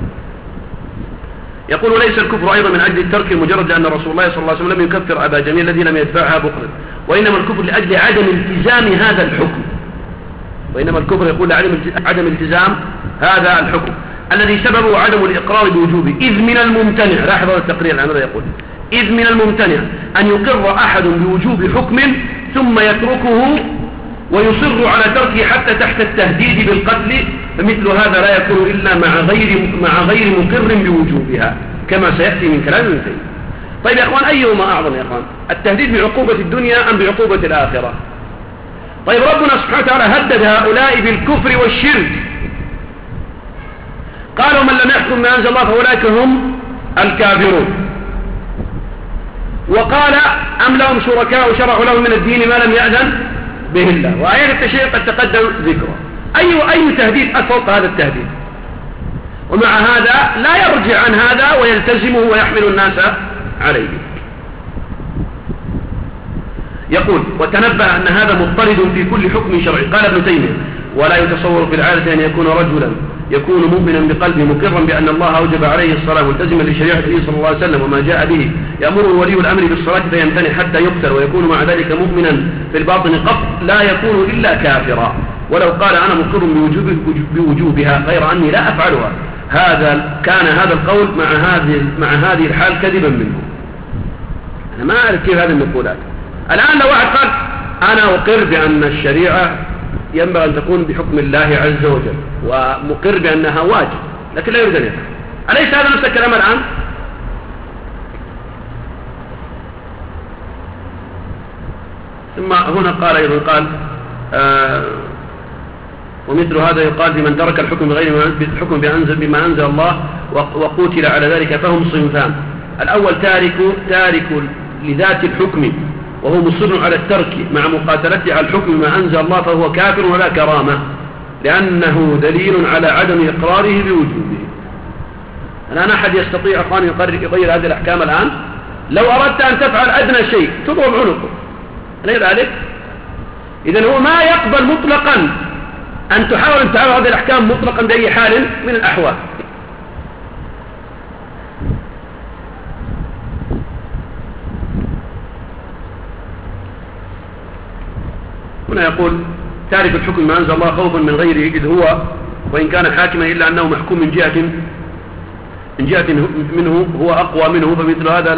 يقول: ليس الكفر أيضا من أجل الترك المجرد لأن رسول الله صلى الله عليه وسلم لم يكفر أبا جميل الذي لم يدفعها بخلا، وإنما الكفر لأجل عدم التزام هذا الحكم، وإنما الكفر يقول عدم التزام هذا الحكم الذي سببه عدم الإقرار بوجوبه، إذ من الممتنع، لاحظ هذا التقرير الآن ماذا يقول: إذ من الممتنع أن يقر أحد بوجوب حكم ثم يتركه ويصر على تركه حتى تحت التهديد بالقتل، فمثل هذا لا يكون إلا مع غير مقر بوجوبها كما سيأتي من كلام ابن تيمية. طيب يا أخوان، أيهما أعظم يا أخوان؟ التهديد بعقوبة الدنيا أم بعقوبة الآخرة؟ طيب ربنا سبحانه وتعالى هدد هؤلاء بالكفر والشرك، قالوا: من لم يحكم ما أنزل الله فأولئك هم الكافرون. وقال: أم لهم شركاء شرعوا لهم من الدين ما لم يأذن به الله. وآيات التشريع قد تقدم ذكره. أي تهديد أفوق هذا التهديد؟ ومع هذا لا يرجع عن هذا ويلتزمه ويحمل الناس عليه. يقول: وتنبه أن هذا مضطرد في كل حكم شرعي. قال ابن تيمية: ولا يتصور في العادة أن يكون رجلا يكون مؤمنا بقلبه مقرا بأن الله أوجب عليه الصلاة ملتزما لشريعة النبي صلى الله عليه وسلم وما جاء به، يأمره ولي الأمر بالصلاة فيمتنع حتى يقتل ويكون مع ذلك مؤمنا في الباطن قط، لا يكون إلا كافرا ولو قال أنا مقر بوجوبها غير أني لا أفعلها. كان هذا القول مع هذه الحال كذبا منه. أنا ما أعرف كيف هذه المقولات. الآن لو واحد قال: أنا أقر بأن الشريعة ينبغي أن تكون بحكم الله عز وجل ومقر بأنها واجب، لكن لا يريد أن يفعل، أليس هذا نفس الكلام الآن؟ ثم هنا قال أيضا ومثل هذا يقال لمن ترك الحكم بغير الحكم بما أنزل الله وقتل على ذلك فهم صنفان: الأول تارك لذات الحكم وهو مصر على الترك مع مقاتلته على الحكم ما أنزل الله فهو كافر ولا كرامة لأنه دليل على عدم إقراره بوجوده. الآن أحد يستطيع أخوان يغير هذه الأحكام الآن؟ لو أردت أن تفعل أدنى شيء تضرب عنقه، أليس ذلك؟ إذن هو ما يقبل مطلقا أن تحاول أن تعمل هذه الأحكام مطلقا بأي حال من الأحوال. هنا يقول: تارك الحكم ما أنزل الله خوفا من غيره إذ هو وإن كان حاكما إلا أنه محكوم من جهة منه هو أقوى منه، فمثل هذا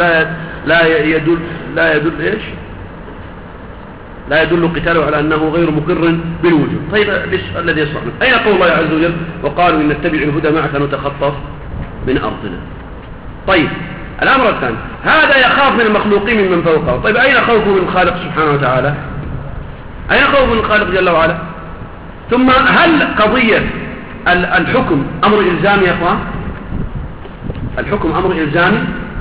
لا يدل قتاله على أنه غير مقر بالوجود. طيب الذي يصح منه أين قول الله عز وجل: وقالوا إن نتبع الهدى معك نتخطف من أرضنا؟ طيب الأمر الثاني، هذا يخاف من المخلوقين من فوقه. طيب أين خوفه من الخالق سبحانه وتعالى؟ أين خوف من الخالق جل وعلا؟ ثم هل قضية الحكم أمر إلزامي يا أخوان؟ الحكم أمر إلزامي؟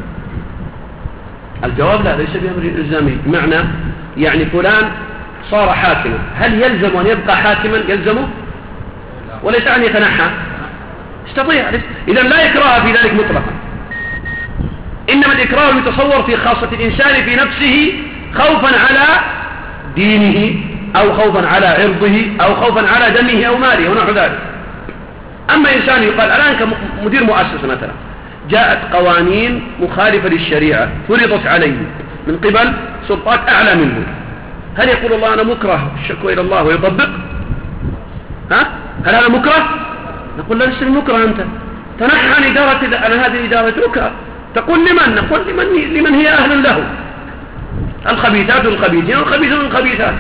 الجواب لا، ليس بأمر إلزامي. بمعنى يعني فلان صار حاكما، هل يلزم أن يبقى حاكما؟ يلزمه؟ وليس أن يتنحى؟ استطيع. إذن لا إكراه في ذلك مطلقا، إنما الإكراه يتصور في خاصة الإنسان في نفسه خوفا على دينه أو خوفا على عرضه أو خوفا على دمه أو ماله ونحو ذلك. أما إنسان يقال الآن كمدير مؤسسة مثلا جاءت قوانين مخالفة للشريعة فرضت عليه من قبل سلطات أعلى منه. هل يقول الله أنا مكره الشكوى إلى الله ويطبق؟ هل أنا مكره؟ نقول لا لست مكره، أنت تنحى عن إدارة، عن هذه الإدارة اتركها. تقول لمن؟ نقول لمن هي أهل له، الخبيثات الخبيثين والخبيثون الخبيثات.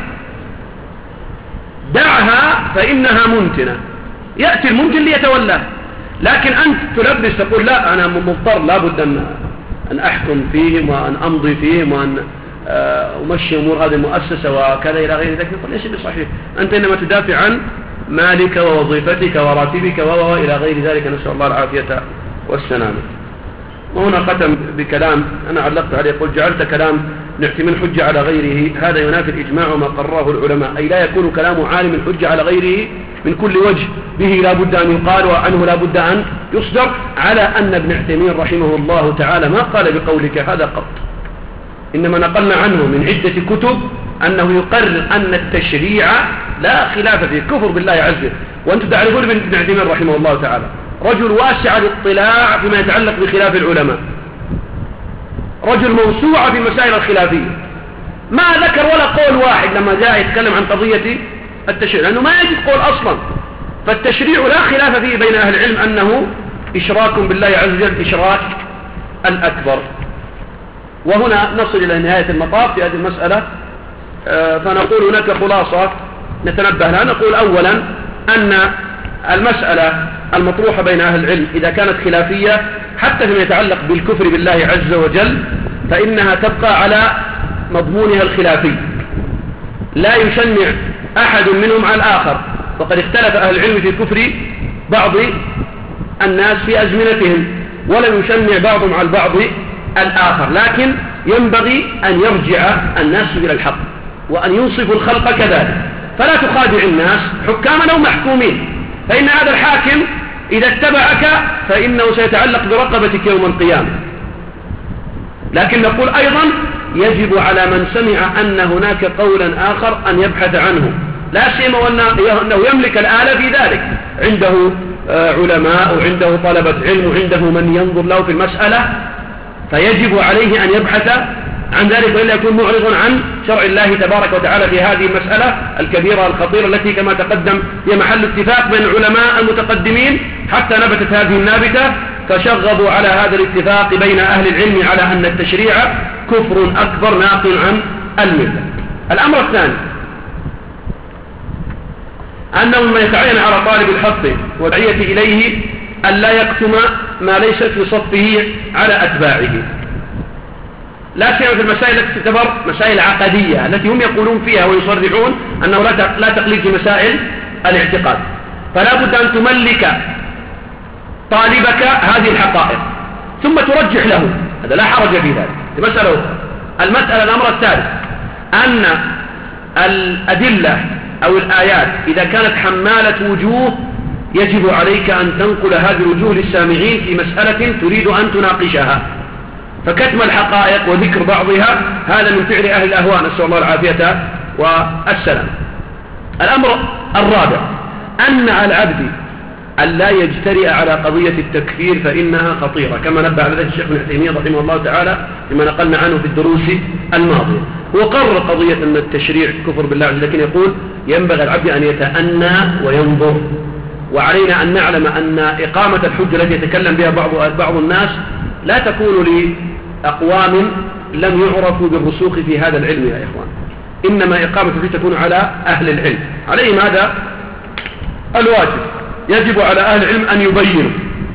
دعها فإنها منتنة، يأتي الممكن ليتولاه. لكن أنت تلبس تقول لا أنا مضطر لابد أن أحكم فيهم وأن أمضي فيهم وأن أمشي أمور هذه المؤسسة وكذا إلى غير ذلك. نقول ليس بصحيح، أنت إنما تدافع عن مالك ووظيفتك وراتبك إلى غير ذلك. نسأل الله العافية والسلامة. وهنا ختم بكلام أنا علقت عليه، قل جعلت كلام نحتمل حجة على غيره، هذا ينافي الإجماع وما قرره العلماء، أي لا يكون كلام عالم حجة على غيره من كل وجه، به لا بد أن يقال وعنه لا بد أن يصدر، على أن ابن عثيمين رحمه الله تعالى ما قال بقولك هذا قط، إنما نقلنا عنه من عدة كتب أنه يقرر أن التشريع لا خلاف فيه، كفر بالله عز وجل. وأنتم تعرفون ابن عثيمين رحمه الله تعالى رجل واسع الاطلاع فيما يتعلق بخلاف العلماء، رجل موسوعة في مسائل الخلافية، ما ذكر ولا قول واحد لما جاء يتكلم عن قضية التشريع، لأنه ما يجد قول أصلا. فالتشريع لا خلاف فيه بين أهل العلم أنه إشراك بالله عز وجل، إشراك الأكبر. وهنا نصل إلى نهاية المطاف في هذه المسألة، فنقول هناك خلاصة نتنبه لها. نقول أولا أن المسألة المطروحة بين أهل العلم إذا كانت خلافية حتى فيما يتعلق بالكفر بالله عز وجل فإنها تبقى على مضمونها الخلافي، لا يشنع أحد منهم على الآخر. وقد اختلف أهل العلم في كفر بعض الناس في أزمنتهم، ولم يشنع بعضهم على البعض الآخر، لكن ينبغي أن يرجع الناس إلى الحق وأن ينصفوا الخلق كذلك، فلا تخادع الناس حكاما أو محكومين، فإن هذا الحاكم إذا اتبعك فإنه سيتعلق برقبتك يوم القيامة. لكن نقول أيضا يجب على من سمع أن هناك قولا آخر أن يبحث عنه، لا سيما وأنه يملك الآلة في ذلك، عنده علماء وعنده طلبة علم وعنده من ينظر له في المسألة، فيجب عليه أن يبحث عن ذلك وإلا يكون معرض عن شرع الله تبارك وتعالى في هذه المسألة الكبيرة الخطيرة التي كما تقدم هي محل اتفاق بين العلماء المتقدمين حتى نبتت هذه النابتة، فشغبوا على هذا الاتفاق بين أهل العلم على أن التشريع كفر أكبر ناقل عن الملة. الأمر الثاني أنه مما يتعين على طالب الحق والداعية إليه أن لا يكتم ما ليس في صفه على أتباعه، لا سيما في المسائل التي تعتبر مسائل عقدية التي هم يقولون فيها ويصرحون أنه لا تقليد في مسائل الاعتقاد، فلا بد أن تملك طالبك هذه الحقائق ثم ترجح له، هذا لا حرج في ذلك. مسألة أخرى، المسألة الأمر الثالث أن الأدلة أو الآيات إذا كانت حمالة وجوه يجب عليك أن تنقل هذه الوجوه للسامعين في مسألة تريد أن تناقشها، فكتم الحقائق وذكر بعضها هذا من فعل أهل الأهواء، نسأل الله العافية والسلام. الأمر الرابع أن على العبد أن لا يجترئ على قضية التكفير فإنها خطيرة، كما نبه على ذلك الشيخ ابن عثيمين رحمه الله تعالى لما نقلنا عنه في الدروس الماضية. هو قرر قضية أن التشريع كفر بالله، لكن يقول ينبغي العبد أن يتأنى وينظر، وعلينا أن نعلم أن إقامة الحجة التي يتكلم بها بعض الناس لا تكون لأقوام لم يعرفوا بالرسوخ في هذا العلم يا إخوان، إنما إقامة الحجة تكون على أهل العلم، عليهم هذا الواجب. يجب على أهل العلم أن يبينوا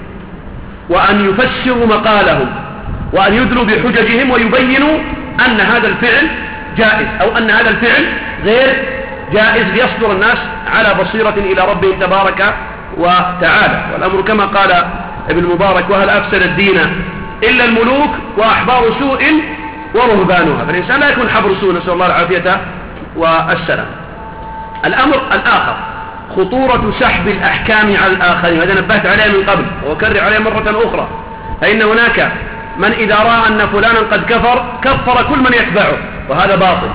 وأن يفسروا مقالهم وأن يدلوا بحججهم ويبينوا أن هذا الفعل جائز أو أن هذا الفعل غير جائز، ليصدر الناس على بصيرة إلى ربهم تبارك وتعالى. والأمر كما قال ابن المبارك: وهل أفسد الدين إلا الملوك وأحبار سوء ورهبانها. فالإنسان لا يكون حبر سوء، نسأل الله العافية والسلام. الأمر الآخر خطورة سحب الأحكام على الآخرين، هذا نبهت عليه من قبل وأكرر عليه مرة أخرى، فإن هناك من إذا رأى أن فلانا قد كفر كل من يتبعه، وهذا باطل.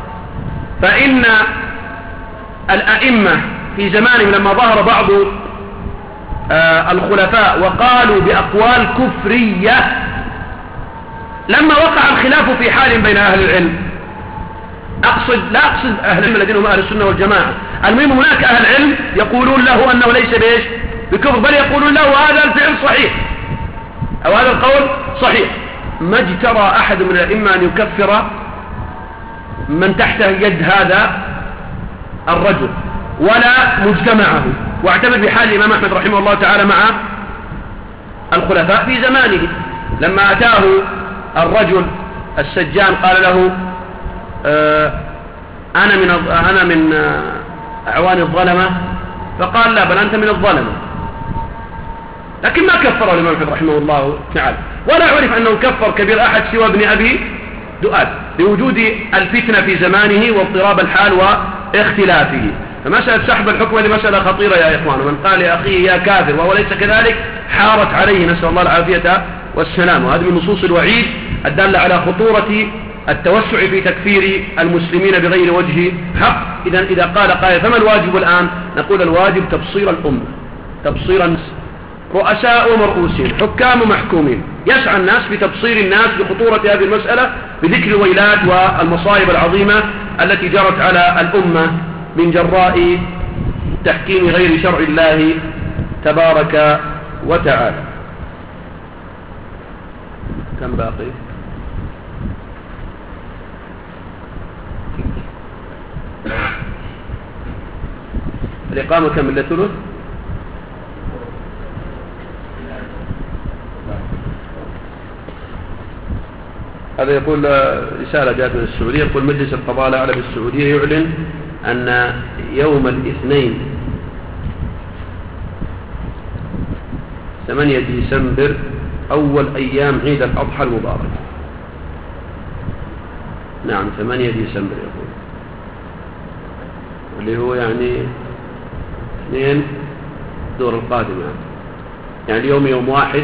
فإن الأئمة في زمانهم لما ظهر بعض الخلفاء وقالوا بأقوال كفرية لما وقع الخلاف في حال بين أهل العلم، لا أقصد أهل العلم الذين هم أهل السنة والجماعة، المهم هناك أهل العلم يقولون له أنه ليس بإيش بكفر، بل يقولون له هذا الفعل صحيح أو هذا القول صحيح. ما اجترى أحد من الأئمة أن يكفر من تحت يد هذا الرجل ولا مجتمعه، واعتمد بحال الإمام أحمد رحمه الله تعالى مع الخلفاء في زمانه. لما أتاه الرجل السجان قال له أنا من أعوان الظلمة، فقال لا بل أنت من الظلمة، لكن ما كفره الإمام أحمد رحمه الله تعالى، ولا أعرف أنه كفر كبير أحد سوى ابن أبي دؤاد لوجود الفتنة في زمانه واضطراب الحال واختلافه. فمسألة سحب الحكم هذه مسألة خطيرة يا إخوان، ومن قال لأخيه يا كافر وهو ليس كذلك حارت عليه، نسأل الله العافية والسلام. وهذه من نصوص الوعيد الدالة على خطورة التوسع في تكفير المسلمين بغير وجه حق. إذا قال قائل فما الواجب الآن؟ نقول الواجب تبصير الأمة، تبصير الناس، رؤساء ومرؤوسين، حكام ومحكومين، يسعى الناس بتبصير الناس بخطورة هذه المسألة بذكر الويلات والمصائب العظيمة التي جرت على الأمة من جراء تحكيم غير شرع الله تبارك وتعالى. كم باقي؟ الإقامة كم إلا ثلث؟ هذا يقول رسالة جاءت من السعودية، يقول مجلس القضاء الأعلى بالسعودية يعلن أن يوم الاثنين 8 ديسمبر أول أيام عيد الأضحى المبارك. نعم 8 ديسمبر يقول، اللي هو يعني 2 دور القادم، يعني اليوم يوم 1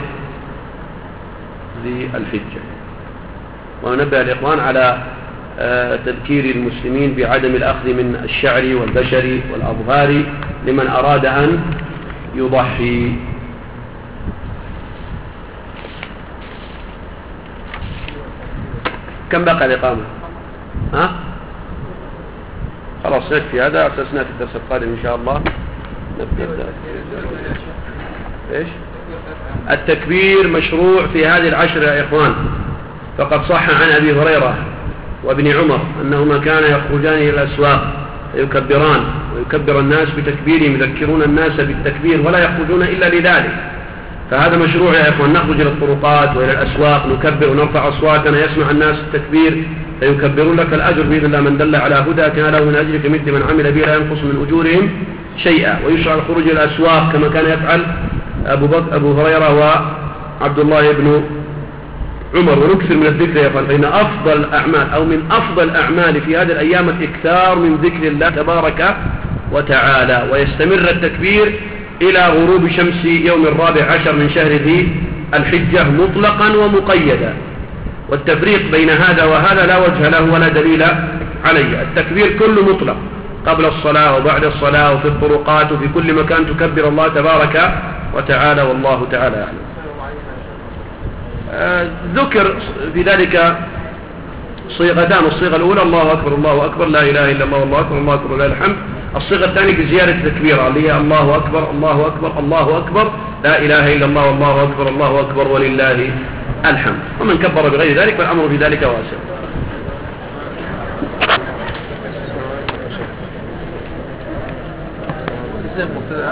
ذي الحجة. ونبه الإخوان على تذكير المسلمين بعدم الأخذ من الشعر والبشر والأظهار لمن أراد أن يضحي. كم بقى الإقامة؟ خلاص يكفي هذا، أسسنا في الدرس القادم إن شاء الله نبدأ. إيش؟ التكبير مشروع في هذه العشر يا إخوان، فقد صح عن أبي هريرة وابن عمر أنهما كانا يخرجان إلى الأسواق فيكبران ويكبر الناس بتكبيرهم، يذكرون الناس بالتكبير ولا يخرجون إلا لذلك. فهذا مشروع يا إخوان، نخرج إلى الطرقات وإلى الأسواق نكبر ونرفع أصواتنا، يسمع الناس التكبير فيكبرون لك الأجر بإذن الله. من دل على هدى كان له من أجرك مثل من عمل به لا ينقص من أجورهم شيئا. ويشرع الخروج إلى الأسواق كما كان يفعل أبو هريرة وعبد الله بن عمر. ونكثر من الذكر يا إخوان، فإن أفضل الأعمال أو من أفضل الأعمال في هذه الأيام الإكثار من ذكر الله تبارك وتعالى. ويستمر التكبير إلى غروب شمس يوم 14 من شهر ذي الحجة مطلقا ومقيدا، والتفريق بين هذا وهذا لا وجه له ولا دليل عليه. التكبير كله مطلق قبل الصلاة وبعد الصلاة وفي الطرقات وفي كل مكان تكبر الله تبارك وتعالى، والله تعالى أعلم. ذكر في ذلك صيغتان، الصيغة الأولى الله أكبر الله أكبر لا إله إلا الله والله أكبر الله أكبر لا الحمد. الصيغة الثانية بزيادة تكبيرة اللي هي الله أكبر الله أكبر الله أكبر لا إله إلا الله والله أكبر الله أكبر ولله الحمد. ومن كبر بغير ذلك فالأمر في ذلك واسع.